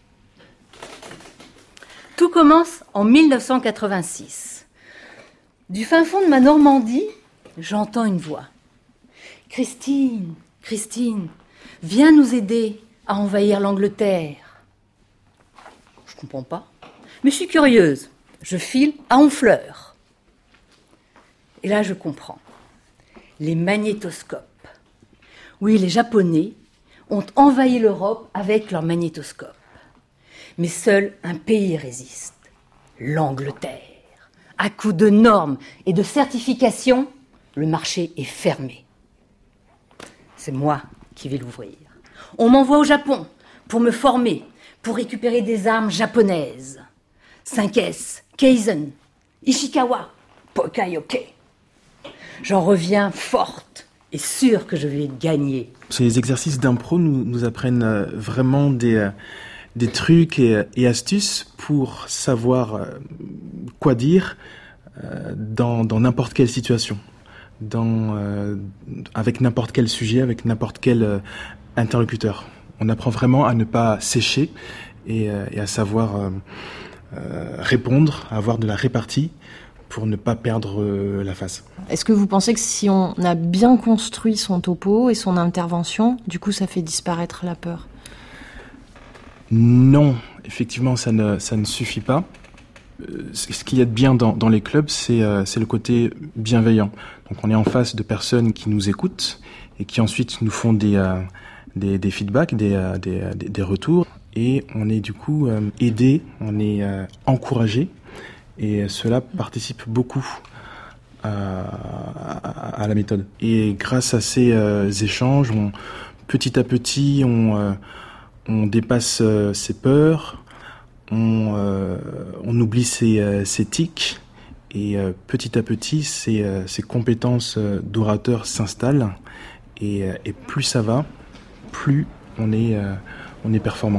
Tout commence en mille neuf cent quatre-vingt-six. Du fin fond de ma Normandie, j'entends une voix. « Christine, Christine, viens nous aider à envahir l'Angleterre. » Je ne comprends pas, mais je suis curieuse. Je file à Honfleur. Et là, je comprends. Les magnétoscopes. Oui, les Japonais ont envahi l'Europe avec leurs magnétoscopes. Mais seul un pays résiste, l'Angleterre. À coup de normes et de certifications, le marché est fermé. C'est moi qui vais l'ouvrir. On m'envoie au Japon pour me former, pour récupérer des armes japonaises. cinq S, Kaizen, Ishikawa, Pokayoke. J'en reviens forte et sûre que je vais gagner. Ces exercices d'impro nous, nous apprennent vraiment des, des trucs et, et astuces pour savoir quoi dire dans, dans n'importe quelle situation, dans, euh, avec n'importe quel sujet, avec n'importe quel euh, interlocuteur. On apprend vraiment à ne pas sécher et, euh, et à savoir euh, euh, répondre, à avoir de la répartie pour ne pas perdre euh, la face. Est-ce que vous pensez que si on a bien construit son topo et son intervention, du coup ça fait disparaître la peur? Non, effectivement ça ne, ça ne suffit pas. Ce qu'il y a de bien dans, dans les clubs, c'est, euh, c'est le côté bienveillant. Donc on est en face de personnes qui nous écoutent et qui ensuite nous font des, euh, des, des feedbacks, des, euh, des, des, des retours. Et on est du coup euh, aidé, on est euh, encouragé. Et cela participe beaucoup à, à, à la méthode. Et grâce à ces euh, échanges, on, petit à petit, on, euh, on dépasse euh, ses peurs, on, euh, on oublie ses, euh, ses tics, et euh, petit à petit, ces, euh, ces compétences euh, d'orateur s'installent, et, euh, et plus ça va, plus on est, euh, on est performant.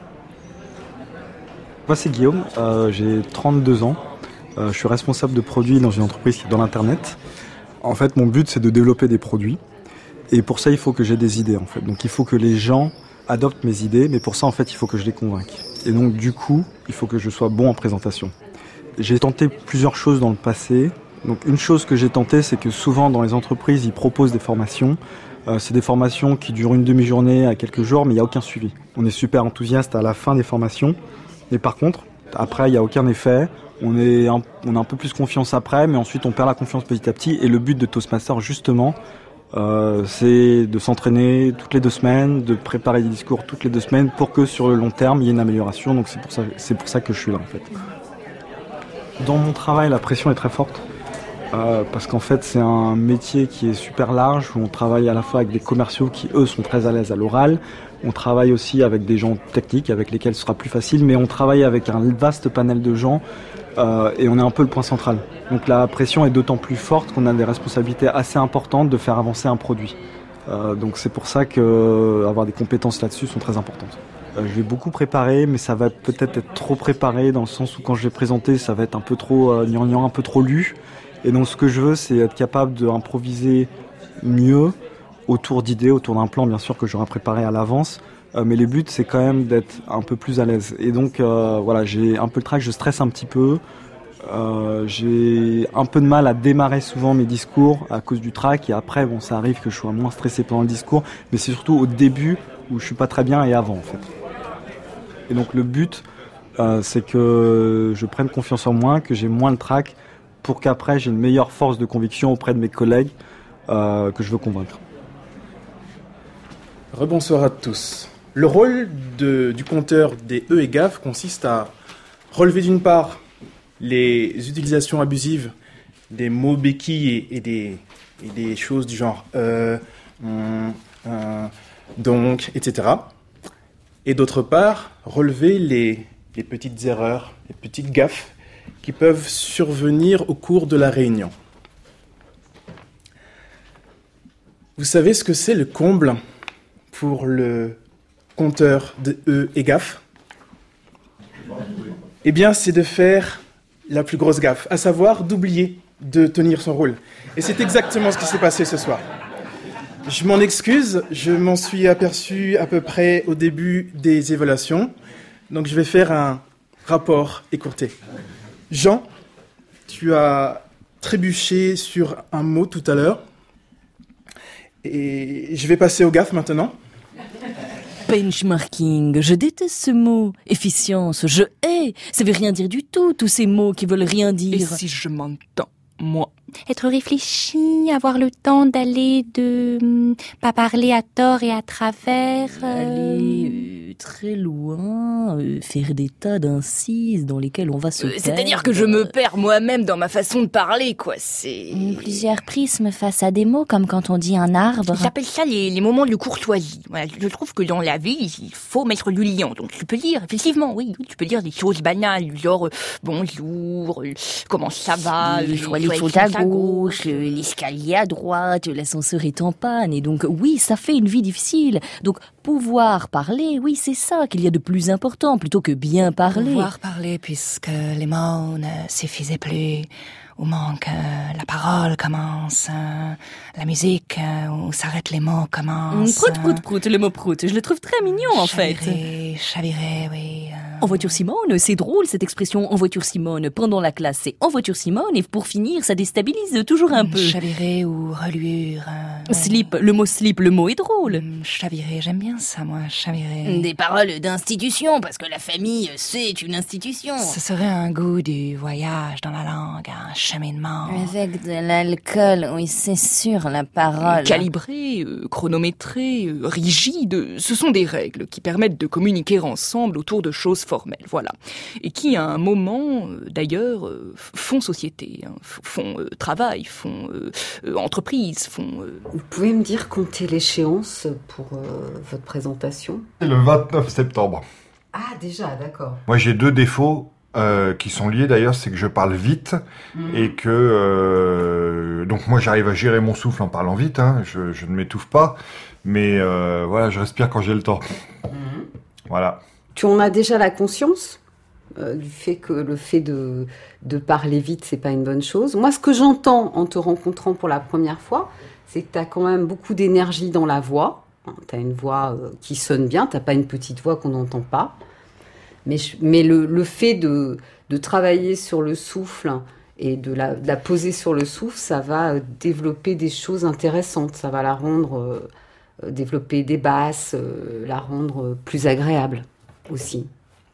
Moi c'est Guillaume, euh, j'ai trente-deux ans, euh, je suis responsable de produits dans une entreprise qui est dans l'internet. En fait mon but c'est de développer des produits, et pour ça il faut que j'ai des idées en fait. Donc il faut que les gens adoptent mes idées, mais pour ça en fait il faut que je les convainque. Et donc du coup il faut que je sois bon en présentation. J'ai tenté plusieurs choses dans le passé. Donc une chose que j'ai tenté, c'est que souvent dans les entreprises ils proposent des formations. Euh, c'est des formations qui durent une demi-journée à quelques jours, mais il n'y a aucun suivi. On est super enthousiaste à la fin des formations, mais par contre, après, il n'y a aucun effet. On, est un, on a un peu plus confiance après, mais ensuite on perd la confiance petit à petit. Et le but de Toastmaster, justement, euh, c'est de s'entraîner toutes les deux semaines, de préparer des discours toutes les deux semaines pour que sur le long terme, il y ait une amélioration. Donc c'est pour ça, c'est pour ça que je suis là, en fait. Dans mon travail, la pression est très forte. Euh, parce qu'en fait c'est un métier qui est super large, où on travaille à la fois avec des commerciaux qui eux sont très à l'aise à l'oral, on travaille aussi avec des gens techniques avec lesquels ce sera plus facile, mais on travaille avec un vaste panel de gens euh, et on est un peu le point central. Donc la pression est d'autant plus forte qu'on a des responsabilités assez importantes de faire avancer un produit. Euh, donc c'est pour ça que euh, avoir des compétences là-dessus sont très importantes. Euh, je vais beaucoup préparer, mais ça va peut-être être trop préparé dans le sens où quand je vais présenter ça va être un peu trop euh, gnangnan, un peu trop lu. Et donc ce que je veux, c'est être capable d'improviser mieux autour d'idées, autour d'un plan bien sûr que j'aurai préparé à l'avance. Euh, mais le but, c'est quand même d'être un peu plus à l'aise. Et donc euh, voilà, j'ai un peu le trac, je stresse un petit peu. Euh, j'ai un peu de mal à démarrer souvent mes discours à cause du trac. Et après, bon, ça arrive que je sois moins stressé pendant le discours. Mais c'est surtout au début où je suis pas très bien et avant en fait. Et donc le but, euh, c'est que je prenne confiance en moi, que j'ai moins le trac, pour qu'après j'ai une meilleure force de conviction auprès de mes collègues euh, que je veux convaincre. Rebonsoir à tous. Le rôle de, du compteur des E et G A F consiste à relever d'une part les utilisations abusives des mots béquilles et, et, des, et des choses du genre euh, hum, euh, donc, et cetera. Et d'autre part, relever les, les petites erreurs, les petites gaffes qui peuvent survenir au cours de la réunion. Vous savez ce que c'est le comble pour le compteur de E et gaffe? Eh bien, c'est de faire la plus grosse gaffe, à savoir d'oublier de tenir son rôle. Et c'est exactement ce qui s'est passé ce soir. Je m'en excuse, je m'en suis aperçu à peu près au début des évaluations, donc je vais faire un rapport écourté. Jean, tu as trébuché sur un mot tout à l'heure, et je vais passer aux gaffes maintenant. Benchmarking, je déteste ce mot. Efficience, je hais. Ça veut rien dire du tout, tous ces mots qui veulent rien dire. Et si je m'entends, moi? Être réfléchi, avoir le temps d'aller de... Hum, pas parler à tort et à travers... Euh... Aller euh, très loin, euh, faire des tas d'incises dans lesquelles on va se euh, perdre. C'est-à-dire que je me perds moi-même dans ma façon de parler, quoi, c'est... Plusieurs prismes face à des mots, comme quand on dit un arbre. J'appelle ça les, les moments de courtoisie. Voilà, je trouve que dans la vie, il faut mettre du lien. Donc tu peux dire, effectivement, oui, oui tu peux dire des choses banales, genre euh, bonjour, euh, comment ça va, il faut aller sur ta gauche, l'escalier à droite, l'ascenseur est en panne, et donc oui, ça fait une vie difficile. Donc pouvoir parler, oui, c'est ça qu'il y a de plus important, plutôt que bien parler. Pouvoir parler puisque les mots ne suffisaient plus, où manque euh, la parole commence, euh, la musique, euh, où s'arrêtent les mots commence. Prout, prout, prout, le mot prout, je le trouve très mignon en fait. Chavirer, chavirer, oui. Euh... En voiture Simone, c'est drôle cette expression en voiture Simone. Pendant la classe, c'est en voiture Simone, et pour finir, ça déstabilise toujours un peu. Chavirer ou reluire. Euh, slip, le mot slip, le mot est drôle. Chavirer, j'aime bien ça, moi, chavirer. Des paroles d'institution, parce que la famille, c'est une institution. Ce serait un goût du voyage dans la langue, un cheminement. Avec de l'alcool, oui, c'est sûr, la parole. Calibré, euh, chronométré, euh, rigide, ce sont des règles qui permettent de communiquer ensemble autour de choses formelles, voilà. Et qui, à un moment, euh, d'ailleurs, euh, font société, hein, font euh, travail, font euh, euh, entreprise, font... Euh... Vous pouvez me dire, compter l'échéance pour euh, votre présentation? C'est le vingt-neuf septembre. Ah, déjà, d'accord. Moi, j'ai deux défauts. Euh, qui sont liés d'ailleurs, c'est que je parle vite mmh. et que euh, donc moi j'arrive à gérer mon souffle en parlant vite, hein, je, je ne m'étouffe pas, mais euh, voilà, je respire quand j'ai le temps. Mmh. Voilà. Tu en as déjà la conscience euh, du fait que le fait de de parler vite, c'est pas une bonne chose. Moi, ce que j'entends en te rencontrant pour la première fois, c'est que tu as quand même beaucoup d'énergie dans la voix. Tu as une voix euh, qui sonne bien, t'as pas une petite voix qu'on n'entend pas. Mais, mais le, le fait de, de travailler sur le souffle et de la, de la poser sur le souffle, ça va développer des choses intéressantes. Ça va la rendre, euh, développer des basses, euh, la rendre plus agréable aussi.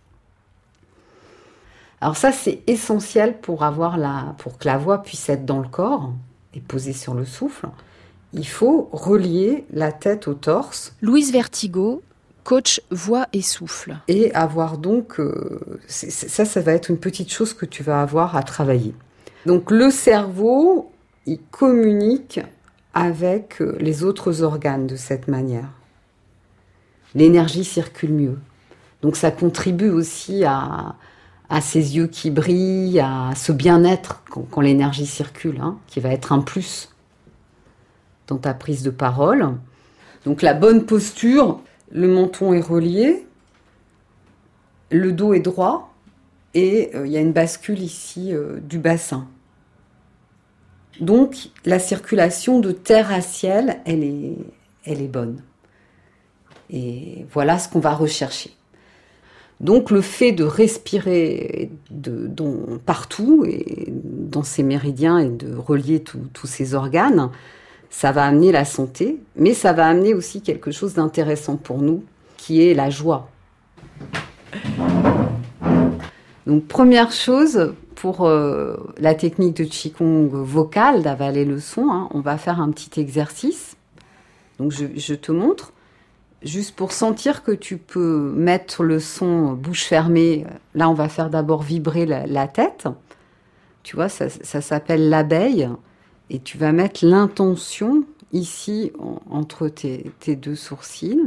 Alors ça, c'est essentiel pour, avoir la, pour que la voix puisse être dans le corps et posée sur le souffle. Il faut relier la tête au torse. Louise Vertigo, coach voix et souffle. Et avoir donc, euh, c'est, c'est, ça, ça va être une petite chose que tu vas avoir à travailler. Donc le cerveau, il communique avec les autres organes de cette manière. L'énergie circule mieux. Donc ça contribue aussi à, à ces yeux qui brillent, à ce bien-être quand, quand l'énergie circule, hein, qui va être un plus dans ta prise de parole. Donc la bonne posture, le menton est relié, le dos est droit et il euh, y a une bascule ici euh, du bassin. Donc la circulation de terre à ciel, elle est, elle est bonne. Et voilà ce qu'on va rechercher. Donc le fait de respirer de, de, partout, et dans ces méridiens, et de relier tous ces organes, ça va amener la santé, mais ça va amener aussi quelque chose d'intéressant pour nous, qui est la joie. Donc première chose, pour euh, la technique de Qigong vocale, d'avaler le son, hein, on va faire un petit exercice. Donc je, je te montre, juste pour sentir que tu peux mettre le son bouche fermée. Là, on va faire d'abord vibrer la, la tête. tu vois, ça, ça s'appelle l'abeille, et tu vas mettre l'intention ici en, entre tes, tes deux sourcils.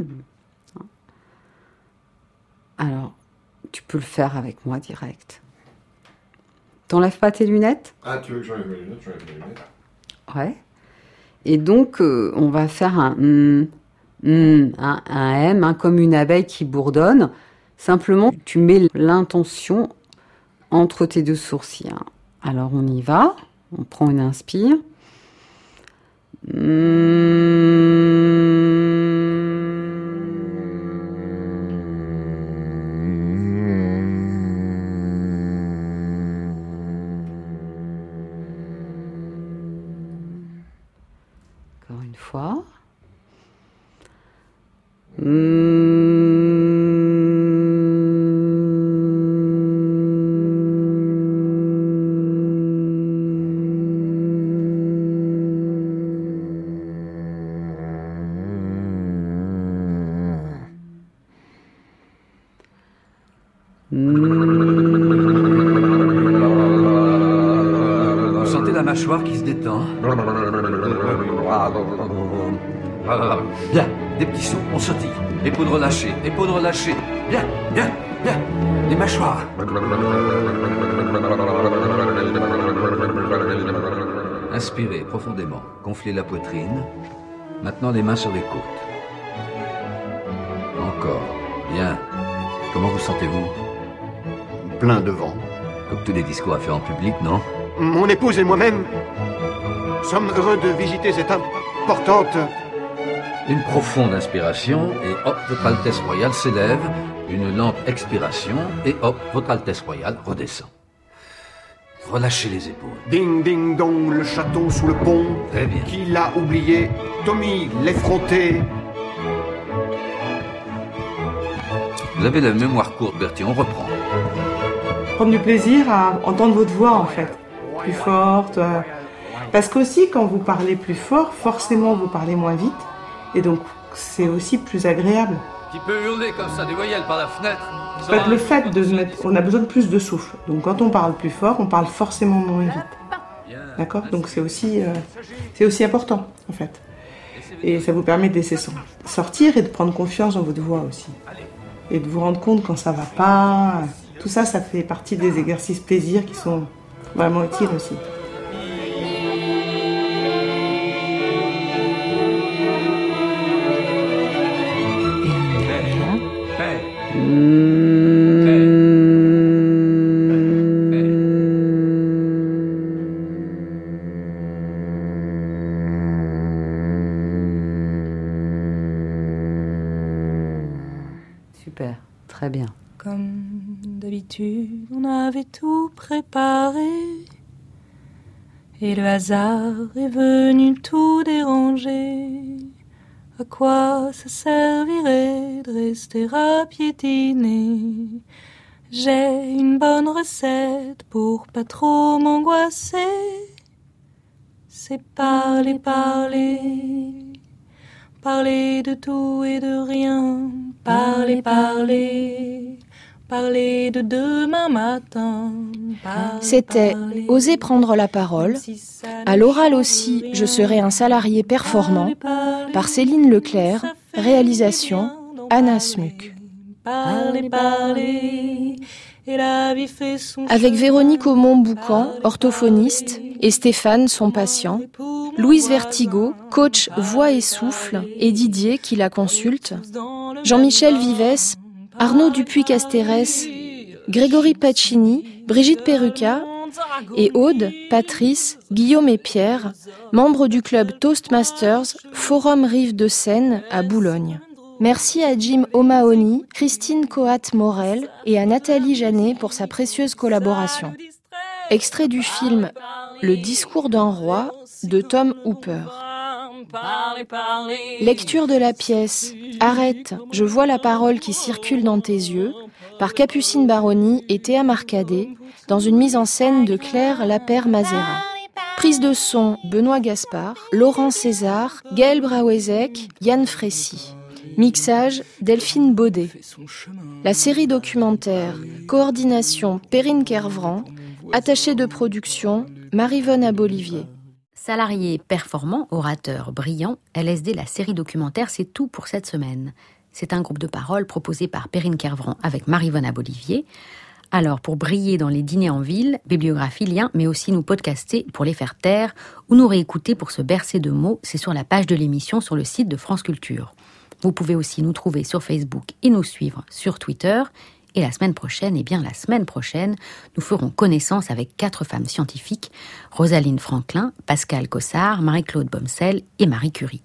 Alors, tu peux le faire avec moi direct. T'enlèves pas tes lunettes ? Ah, tu veux que j'enlève mes lunettes ? J'enlève mes lunettes. Ouais. Et donc, euh, on va faire un mm, mm, un, un M, hein, comme une abeille qui bourdonne. Simplement, tu mets l'intention entre tes deux sourcils. Hein. Alors, on y va. On prend une inspire. Mm. Fois. Vous sentez la mâchoire qui se détend ? Bien, des petits sauts, on sautille. Épaules relâchées, épaules relâchées. Bien, bien, bien. Les mâchoires. Inspirez profondément, gonflez la poitrine. Maintenant les mains sur les côtes. Encore. Bien. Comment vous sentez-vous ? Plein de vent. Comme tous les discours à faire en public, non ? Mon épouse et moi-même sommes heureux de visiter cette importante... Une profonde inspiration et hop, votre Altesse Royale s'élève. Une lente expiration et hop, votre Altesse Royale redescend. Relâchez les épaules. Ding ding dong, le château sous le pont. Très bien. Qui l'a oublié ? Tommy, l'effronté. Vous avez la mémoire courte, Bertie, on reprend. Prendre du plaisir à entendre votre voix, en fait. Plus forte. Euh... Parce qu'aussi, quand vous parlez plus fort, forcément, vous parlez moins vite. Et donc, c'est aussi plus agréable. Tu peux hurler comme ça, des voyelles par la fenêtre. En fait, le fait de mettre... On a besoin de plus de souffle. Donc, quand on parle plus fort, on parle forcément moins vite. D'accord ? Donc, c'est aussi, euh, c'est aussi important, en fait. Et ça vous permet de laisser sortir et de prendre confiance dans votre voix aussi. Et de vous rendre compte quand ça va pas. Tout ça, ça fait partie des exercices plaisir qui sont vraiment utiles aussi. Super, très bien. Comme d'habitude, on avait tout préparé. Et le hasard est venu tout déranger. À quoi ça servirait de rester à piétiner ? J'ai une bonne recette pour pas trop m'angoisser. C'est parler, parler. Parler de tout et de rien. Parler, parler. Parler de demain matin. Parler, C'était parler. Oser prendre la parole. À l'oral aussi, je serai un salarié performant. Par Céline Leclerc, réalisation Anna Smuck. Parler, parler. Et la vie fait son Avec Véronique Aumont-Boucan, orthophoniste, et Stéphane, son patient, Louise Vertigo, coach voix et souffle, et Didier qui la consulte, Jean-Michel Vives, Arnaud Dupuis-Castérès, Grégory Pacini, Brigitte Perruca, et Aude, Patrice, Guillaume et Pierre, membres du club Toastmasters, Forum Rive de Seine à Boulogne. Merci à Jim O'Mahony, Christine Coat-Morel et à Nathalie Janet pour sa précieuse collaboration. Extrait du film Le discours d'un roi de Tom Hooper. Lecture de la pièce Arrête, je vois la parole qui circule dans tes yeux par Capucine Baroni et Théa Marcadet dans une mise en scène de Claire Lapère-Mazera. Prise de son Benoît Gaspard, Laurent César, Gaël Brauezek, Yann Frécy. Mixage Delphine Baudet. La série documentaire Coordination Perrine Kervran Attachée de production, Marie-Vonne Abolivier. Salarié performant, orateur brillant, L S D, la série documentaire, c'est tout pour cette semaine. C'est un groupe de parole proposé par Perrine Kervran avec Marie-Vonne Abolivier. Alors, pour briller dans les dîners en ville, bibliographie, liens, mais aussi nous podcaster pour les faire taire ou nous réécouter pour se bercer de mots, c'est sur la page de l'émission sur le site de France Culture. Vous pouvez aussi nous trouver sur Facebook et nous suivre sur Twitter. Et la semaine prochaine, eh bien la semaine prochaine, nous ferons connaissance avec quatre femmes scientifiques, Rosalind Franklin, Pascale Cossard, Marie-Claude Bomsel et Marie Curie.